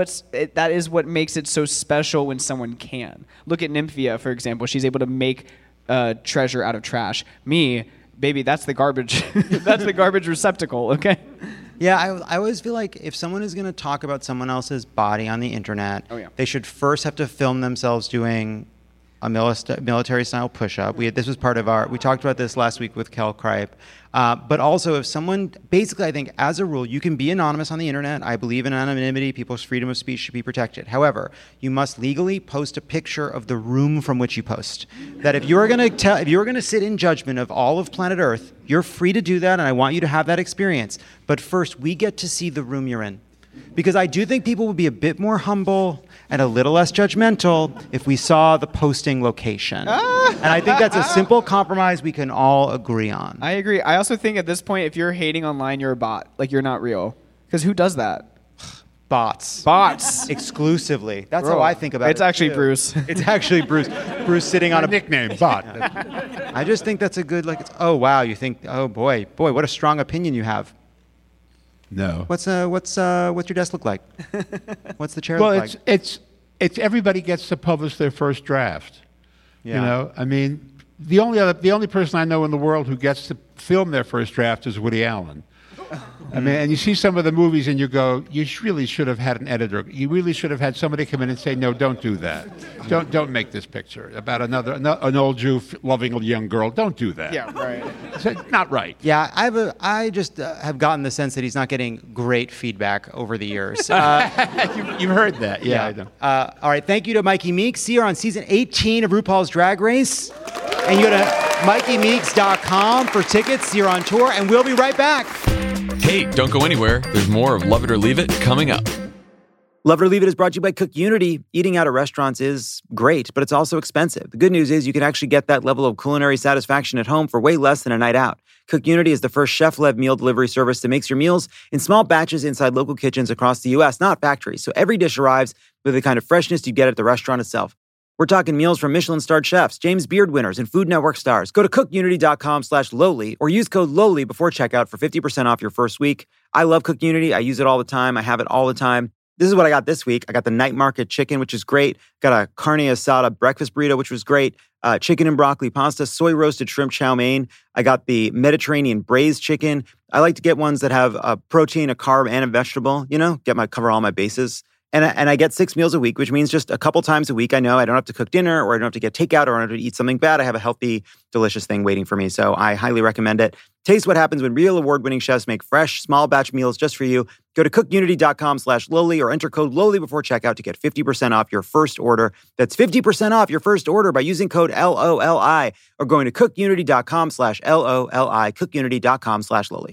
that is what makes it so special when someone can. Look at Nymphia, for example. She's able to make treasure out of trash. Me, baby, that's the garbage. That's the garbage receptacle. Okay. Yeah, I always feel like if someone is going to talk about someone else's body on the internet, they should first have to film themselves doing a military-style push-up. This was part of we talked about this last week with Kel Kripe. But also, if someone, basically, I think, as a rule, you can be anonymous on the internet. I believe in anonymity. People's freedom of speech should be protected. However, you must legally post a picture of the room from which you post. That if you are going to sit in judgment of all of planet Earth, you're free to do that, and I want you to have that experience. But first, we get to see the room you're in. Because I do think people would be a bit more humble and a little less judgmental if we saw the posting location. And I think that's a simple compromise we can all agree on. I agree. I also think at this point, if you're hating online, you're a bot. Like, you're not real. Because who does that? Bots. Exclusively. That's how I think about it. It's actually Bruce. It's actually Bruce. Bruce sitting on a nickname, bot. I just think that's a good, oh, wow, you think, oh, boy, what a strong opinion you have. No. What's your desk look like? What's the chair look like? Well, it's everybody gets to publish their first draft. Yeah. I mean, the only person I know in the world who gets to film their first draft is Woody Allen. I mean, and you see some of the movies and you go, you really should have had an editor. You really should have had somebody come in and say, no, don't do that. Don't make this picture about an old Jew loving a young girl. Don't do that. Yeah, right. It's not right. Yeah, I just have gotten the sense that he's not getting great feedback over the years. You've heard that. Yeah, I know. All right, thank you to Mikey Meeks. See her on season 18 of RuPaul's Drag Race. And you go to MikeyMeeks.com for tickets. See her on tour, and we'll be right back. Hey, don't go anywhere. There's more of Love It or Leave It coming up. Love It or Leave It is brought to you by Cook Unity. Eating out at restaurants is great, but it's also expensive. The good news is you can actually get that level of culinary satisfaction at home for way less than a night out. Cook Unity is the first chef-led meal delivery service that makes your meals in small batches inside local kitchens across the U.S., not factories. So every dish arrives with the kind of freshness you get at the restaurant itself. We're talking meals from Michelin-starred chefs, James Beard winners, and Food Network stars. Go to cookunity.com/lowly or use code LOWLY before checkout for 50% off your first week. I love Cook Unity. I use it all the time. I have it all the time. This is what I got this week. I got the Night Market chicken, which is great. Got a carne asada breakfast burrito, which was great. Chicken and broccoli pasta, soy roasted shrimp chow mein. I got the Mediterranean braised chicken. I like to get ones that have a protein, a carb, and a vegetable, cover all my bases. And I get 6 meals a week, which means just a couple times a week. I know I don't have to cook dinner, or I don't have to get takeout, or I don't have to eat something bad. I have a healthy, delicious thing waiting for me. So I highly recommend it. Taste what happens when real award-winning chefs make fresh, small batch meals just for you. Go to cookunity.com/lowly or enter code LOWLY before checkout to get 50% off your first order. That's 50% off your first order by using code LOLI or going to cookunity.com/LOLI, cookunity.com/lowly.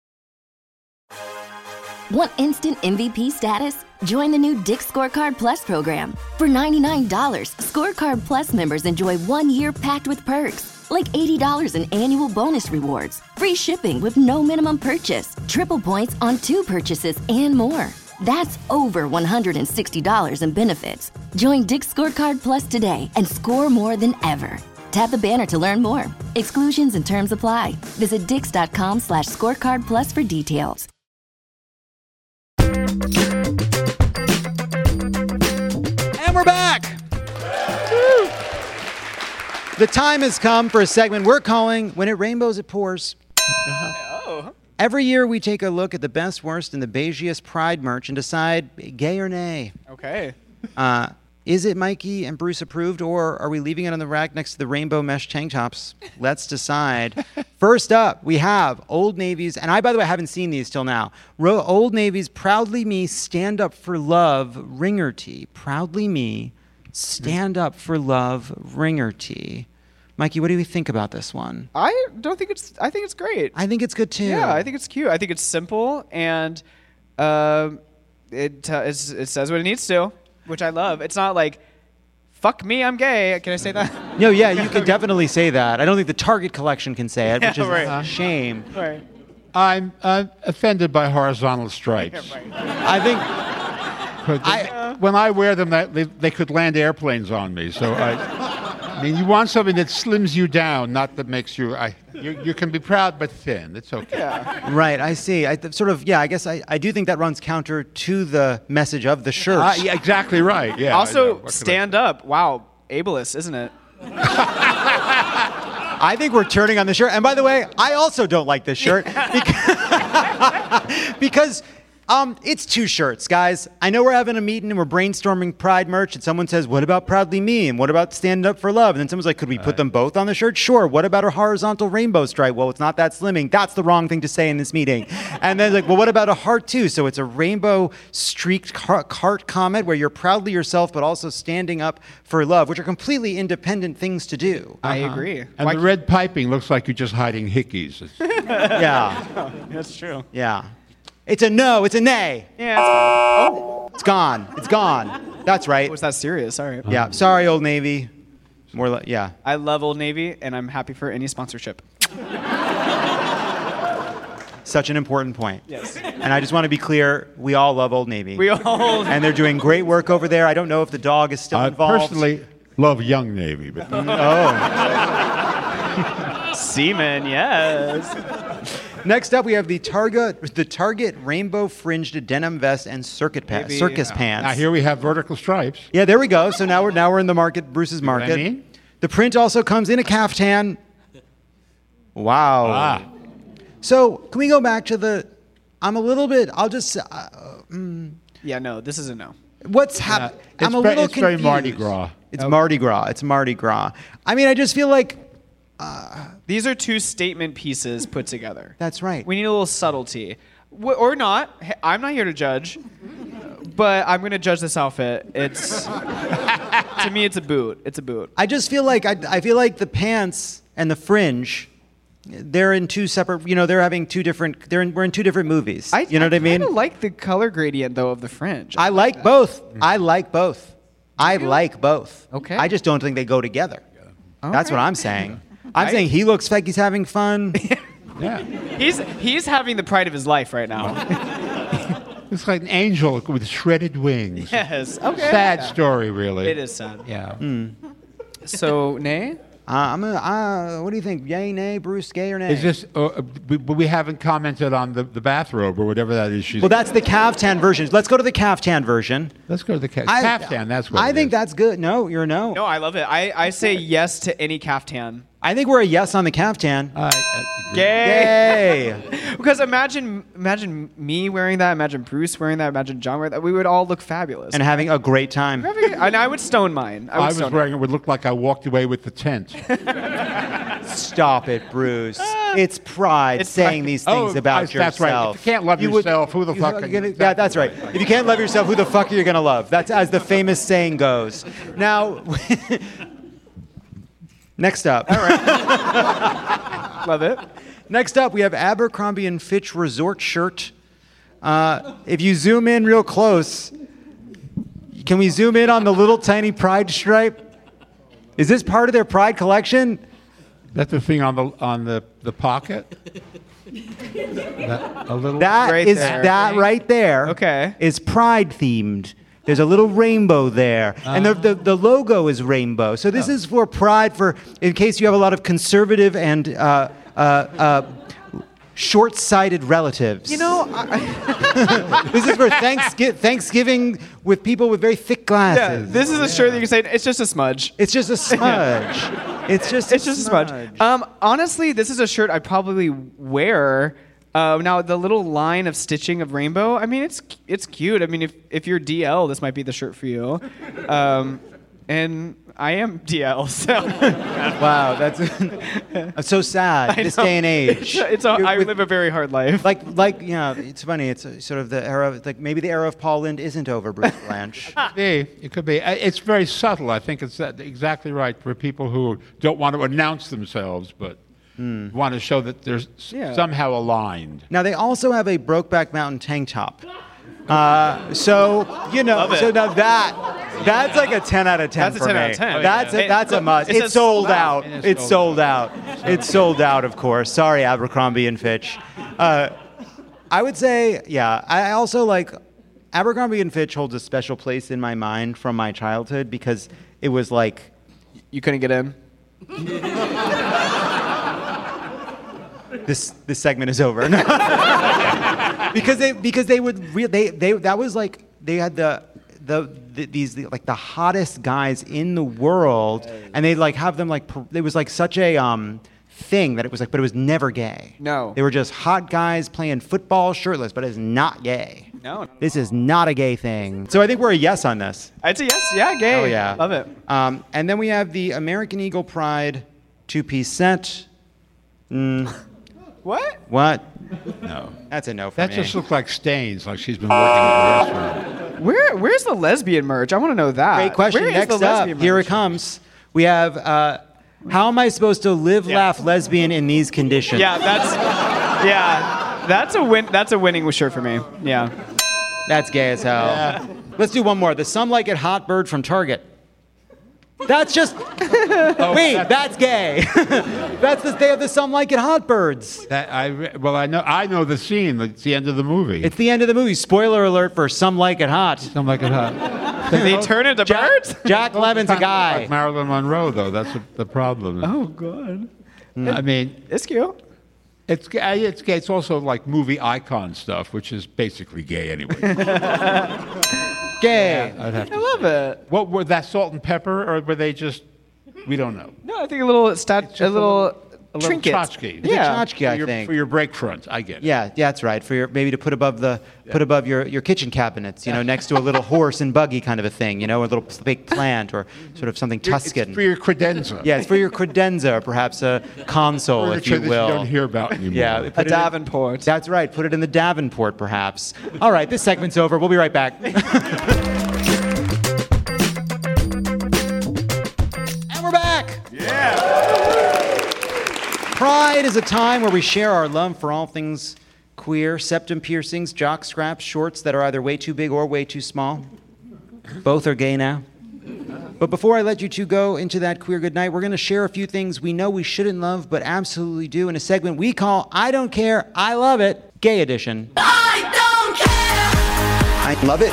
Want instant MVP status? Join the new Dick's Scorecard Plus program. For $99, Scorecard Plus members enjoy 1 year packed with perks, like $80 in annual bonus rewards, free shipping with no minimum purchase, triple points on 2 purchases, and more. That's over $160 in benefits. Join Dick's Scorecard Plus today and score more than ever. Tap the banner to learn more. Exclusions and terms apply. Visit dix.com/scorecard plus for details. And we're back. Woo. The time has come for a segment we're calling When It Rainbows, It Pours. Oh. Every year we take a look at the best, worst, and the beigiest Pride merch and decide gay or nay. Okay. Is it Mikey and Bruce approved, or are we leaving it on the rack next to the rainbow mesh tank tops? Let's decide. First up, we have Old Navy's, and I, by the way, haven't seen these till now. Old Navy's Proudly Me Stand Up for Love Ringer Tee. Proudly Me Stand Up for Love Ringer Tee. Mikey, what do you think about this one? I think it's great. I think it's good too. Yeah, I think it's cute. I think it's simple, and it says what it needs to, which I love. It's not like, fuck me, I'm gay. Can I say that? No, yeah, you can definitely say that. I don't think the Target collection can say it, which is right. a shame. Right. I'm offended by horizontal stripes. Right. I think... when I wear them, they could land airplanes on me. So I mean, you want something that slims you down, not that makes you. You can be proud but thin. It's okay. Yeah. Right. I see. I guess I do think that runs counter to the message of the shirt. Yeah, exactly right. Yeah. Also, stand up. Wow, ableist, isn't it? I think we're turning on the shirt. And by the way, I also don't like this shirt because it's 2 shirts, guys. I know we're having a meeting and we're brainstorming Pride merch, and someone says, what about Proudly Me? And what about Standing Up for Love? And then someone's like, could we put them both on the shirt? Sure. What about a horizontal rainbow stripe? Well, it's not that slimming. That's the wrong thing to say in this meeting. And then it's like, well, what about a heart too? So it's a rainbow streaked heart comment where you're proudly yourself but also standing up for love, which are completely independent things to do. I agree. And the red piping looks like you're just hiding hickeys. Yeah. That's true. Yeah. It's a no. It's a nay. Yeah. Oh. It's gone. It's gone. That's right. Was that serious? All right. Yeah. Sorry, Old Navy. Yeah. I love Old Navy, and I'm happy for any sponsorship. Such an important point. Yes. And I just want to be clear, we all love Old Navy. We all. And they're doing great work over there. I don't know if the dog is still involved. I personally love Young Navy. But Seaman, yes. Next up, we have the Target rainbow fringed denim vest and circus pants. Now here we have vertical stripes. Yeah, there we go. So now we're in the market, Bruce's market. What I mean? The print also comes in a caftan. Wow. So can we go back to the? I'm a little bit. I'll just. Yeah, no. This is a no. What's happening? I'm a little confused. It's very Mardi Gras. It's Mardi Gras. It's Mardi Gras. I mean, I just feel like. These are 2 statement pieces put together. That's right. We need a little subtlety. Or not. Hey, I'm not here to judge. But I'm going to judge this outfit. It's to me, it's a boot. It's a boot. I just feel like I feel like the pants and the fringe they're in two separate. They're having two different. We're in two different movies. You know what I mean? I kind of like the color gradient though of the fringe. I like both. I like both. I like both. Okay. I just don't think they go together. That's what I'm saying. I'm I- saying he looks like he's having fun. Yeah. He's having the pride of his life right now. It's like an angel with shredded wings. Yes. Okay. Sad story, really. It is sad. Yeah. So, nay? What do you think? Yay, nay, Bruce, gay or nay? Is this? We haven't commented on the bathrobe or whatever that is. She's Well, that's the caftan version. Let's go to the caftan version. Let's go to the caftan. That's what I it think is. that's good. No, you're a no. No, I love it. I say yes to any caftan. I think we're a yes on the caftan. Gay. Gay. Because imagine me wearing that. Imagine Bruce wearing that. Imagine John wearing that. We would all look fabulous. And having a great time. And I would stone mine. I was wearing it would look like I walked away with the tent. Stop it, Bruce. It's pride saying these things about yourself. That's right. If you can't love yourself, who the fuck are you? Yeah, that's right. If you can't love yourself, who the fuck are you going to love? That's as the famous saying goes. Now, next up. All right. Love it. Next up, we have Abercrombie & Fitch Resort shirt. If you zoom in real close, can we zoom in on the little tiny pride stripe? Is this part of their pride collection? That's the thing on the pocket. A little. That Right is there. that right there. Okay. Is pride themed. There's a little rainbow there, and the logo is rainbow. So this is for pride, for in case you have a lot of conservative and short-sighted relatives. You know, This is for Thanksgiving with people with very thick glasses. yeah, this is a shirt that you can say it's just a smudge. It's just a smudge. It's just a smudge. Honestly, this is a shirt I'd probably wear. Now the little line of stitching of rainbow. I mean, it's cute. I mean, if you're DL, this might be the shirt for you. And I am DL, so. Wow, that's so sad. This day and age. I live a very hard life. Like it's funny. It's sort of the era of, like, maybe the era of Paul Lynde isn't over, Bruce Blanche. It could be. It's very subtle. I think it's exactly right for people who don't want to announce themselves, but want to show that they're somehow aligned. Now they also have a Brokeback Mountain tank top. So now that's like a 10 out of 10 That's a for 10 me. out of 10. That's a must. It's It's sold out. It's sold out. out. It's sold out, of course. Sorry, Abercrombie and Fitch. I would say, yeah. I also like Abercrombie and Fitch holds a special place in my mind from my childhood because it was like You couldn't get in. this segment is over. because they would that was like they had these like the hottest guys in the world, and they'd like have them like it was like such a thing that it was like, but it was never gay. No. They were just hot guys playing football shirtless, but it's not gay. No. This is not a gay thing. So I think we're a yes on this. It's a yes. Yeah, gay. Oh yeah. Love it. And then we have the American Eagle Pride 2-piece set. What? What? No. That's a no for That me. just looks like stains, like she's been working at a restaurant. Where's the lesbian merch? I want to know that. Great question. Where is Next the up, lesbian here merch? it comes. We have, how am I supposed to live, laugh, lesbian in these conditions? Yeah, that's a win. That's a winning shirt for me. Yeah. That's gay as hell. Yeah. Let's do one more. The Some Like It Hot Bird from Target. That's just, that's gay. They have the Some Like It Hot Birds. I know the scene. It's the end of the movie. It's the end of the movie. Spoiler alert for Some Like It Hot. Some Like It Hot. They turn into birds? Jack Lemon's a guy. Like Marilyn Monroe, though. That's the problem. Oh, God. I mean, It's cute. it's gay. It's also like movie icon stuff, which is basically gay anyway. Gay. I'd have to I love it. What were that, salt and pepper, or were they just? We don't know. No, I think a little trinket. tchotchke. It's a tchotchke, I For think. for your break front. I get it. Yeah, that's right. For your maybe to put above your kitchen cabinets, next to a little horse and buggy kind of a thing, a little fake plant or sort of something Tuscan. It's for your credenza. Yeah, it's for your credenza, or perhaps a console, if you Furniture that will. you don't hear about anymore. Yeah, A Davenport. That's right. Put it in the Davenport, perhaps. All right, this segment's over. We'll be right back. And we're back. Pride is a time where we share our love for all things queer, septum piercings, jock straps, shorts that are either way too big or way too small. Both are gay now. But before I let you two go into that queer goodnight, we're going to share a few things we know we shouldn't love but absolutely do in a segment we call I Don't Care, I Love It, Gay Edition. I don't care! I love it.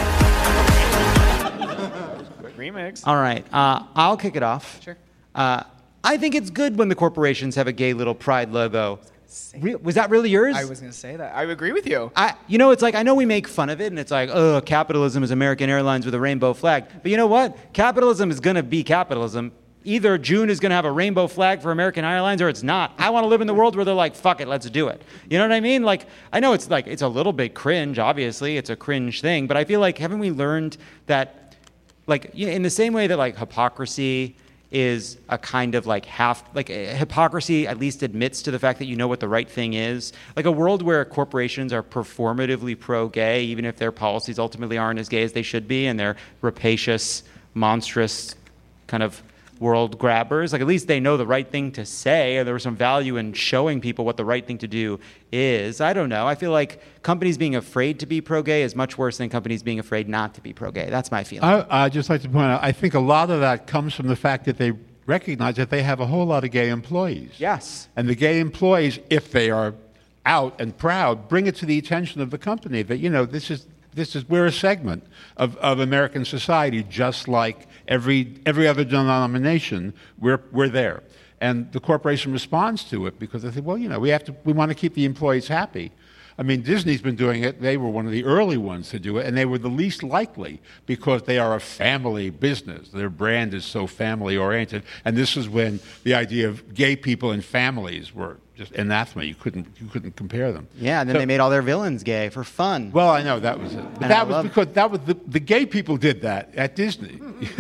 Remix. All right, I'll kick it off. Sure. I think it's good when the corporations have a gay little pride logo. Was that really yours? I was going to say that. I agree with you. It's like, I know we make fun of it, and it's like, oh, capitalism is American Airlines with a rainbow flag. But you know what? Capitalism is going to be capitalism. Either June is going to have a rainbow flag for American Airlines or it's not. I want to live in the world where they're like, fuck it, let's do it. You know what I mean? Like, I know it's a little bit cringe, obviously. It's a cringe thing. But I feel like, haven't we learned that, like, in the same way that, like, hypocrisy is a kind of hypocrisy at least admits to the fact that you know what the right thing is. Like a world where corporations are performatively pro-gay, even if their policies ultimately aren't as gay as they should be, and they're rapacious, monstrous kind of world grabbers. Like at least they know the right thing to say, or there was some value in showing people what the right thing to do is. I don't know. I feel like companies being afraid to be pro-gay is much worse than companies being afraid not to be pro-gay. That's my feeling. I'd just like to point out, I think a lot of that comes from the fact that they recognize that they have a whole lot of gay employees. Yes. And the gay employees, if they are out and proud, bring it to the attention of the company that, we're a segment of American society, just like every other denomination. We're there, and the corporation responds to it because they say, well, we want to keep the employees happy. I mean, Disney's been doing it. They were one of the early ones to do it, and they were the least likely because they are a family business. Their brand is so family-oriented, and this is when the idea of gay people and families were just anathema. You couldn't compare them. Yeah, and then they made all their villains gay for fun. Well, I know that was it, but because the gay people did that at Disney.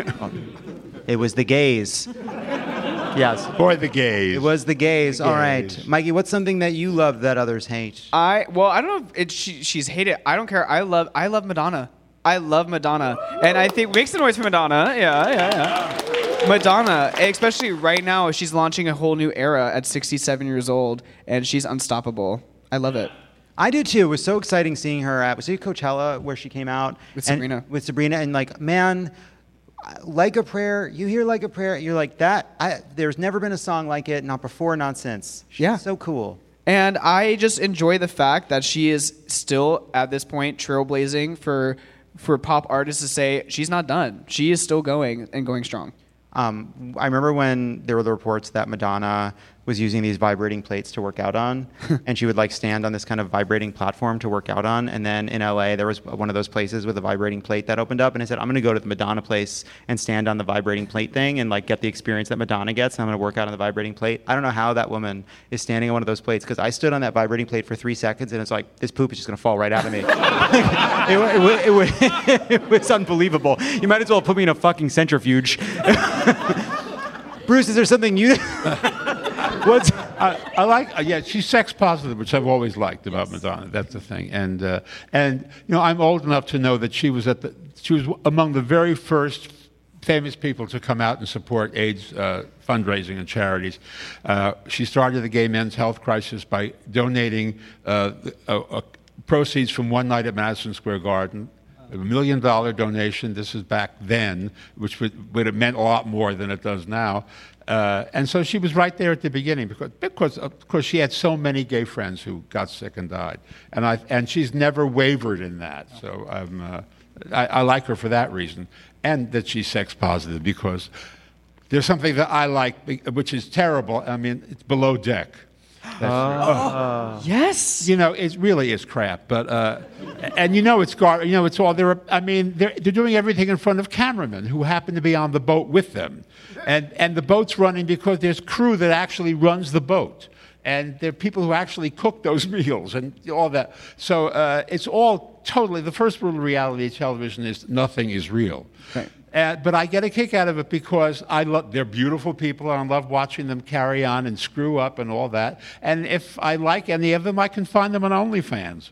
It was the gays. Yes. For the gays. It was the gays. All right. Mikey, what's something that you love that others hate? I don't know if she's hated. I don't care. I love Madonna. I love Madonna. And I think, make some noise for Madonna. Yeah. Madonna, especially right now, she's launching a whole new era at 67 years old, and she's unstoppable. I love it. I do too. It was so exciting seeing her at, was it Coachella where she came out? With Sabrina. With Sabrina, and like, man, Like a Prayer, you hear Like a Prayer, you're like, there's never been a song like it, not before, not since. She's so cool. And I just enjoy the fact that she is still, at this point, trailblazing for pop artists to say she's not done. She is still going and going strong. I remember when there were the reports that Madonna was using these vibrating plates to work out on, and she would like stand on this kind of vibrating platform to work out on. And then in LA, there was one of those places with a vibrating plate that opened up, and I said, I'm going to go to the Madonna place and stand on the vibrating plate thing and like get the experience that Madonna gets, and I'm going to work out on the vibrating plate. I don't know how that woman is standing on one of those plates, because I stood on that vibrating plate for 3 seconds, and it's like, this poop is just going to fall right out of me. It was unbelievable. You might as well put me in a fucking centrifuge. Bruce, is there something you... I like, she's sex positive, which I've always liked about Madonna. That's the thing. And I'm old enough to know that she was among the very first famous people to come out and support AIDS fundraising and charities. She started the gay men's health crisis by donating proceeds from one night at Madison Square Garden. $1 million donation. This is back then, which would have meant a lot more than it does now. And so she was right there at the beginning because of course she had so many gay friends who got sick and died, and she's never wavered in that. So I like her for that reason, and that she's sex positive, because there's something that I like which is terrible. I mean, it's Below Deck. Yes. It really is crap, but and it's it's all there. I mean, they're doing everything in front of cameramen who happen to be on the boat with them, and the boat's running because there's crew that actually runs the boat, and there are people who actually cook those meals and all that. So it's all totally, the first rule of reality television is nothing is real. Right. But I get a kick out of it because they're beautiful people, and I love watching them carry on and screw up and all that. And if I like any of them, I can find them on OnlyFans.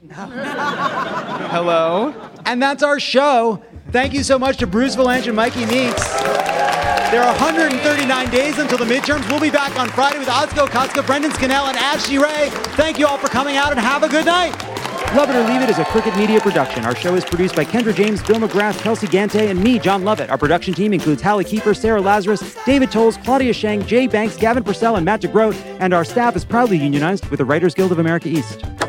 Hello. And that's our show. Thank you so much to Bruce Vilanch and Mikey Meeks. There are 139 days until the midterms. We'll be back on Friday with Ozco Kotzko, Brendan Scannell, and Ashley Ray. Thank you all for coming out and have a good night. Love It or Leave It is a Crooked Media production. Our show is produced by Kendra James, Bill McGrath, Kelsey Gante, and me, John Lovett. Our production team includes Hallie Kiefer, Sarah Lazarus, David Tolles, Claudia Shang, Jay Banks, Gavin Purcell, and Matt DeGroat. And our staff is proudly unionized with the Writers Guild of America East.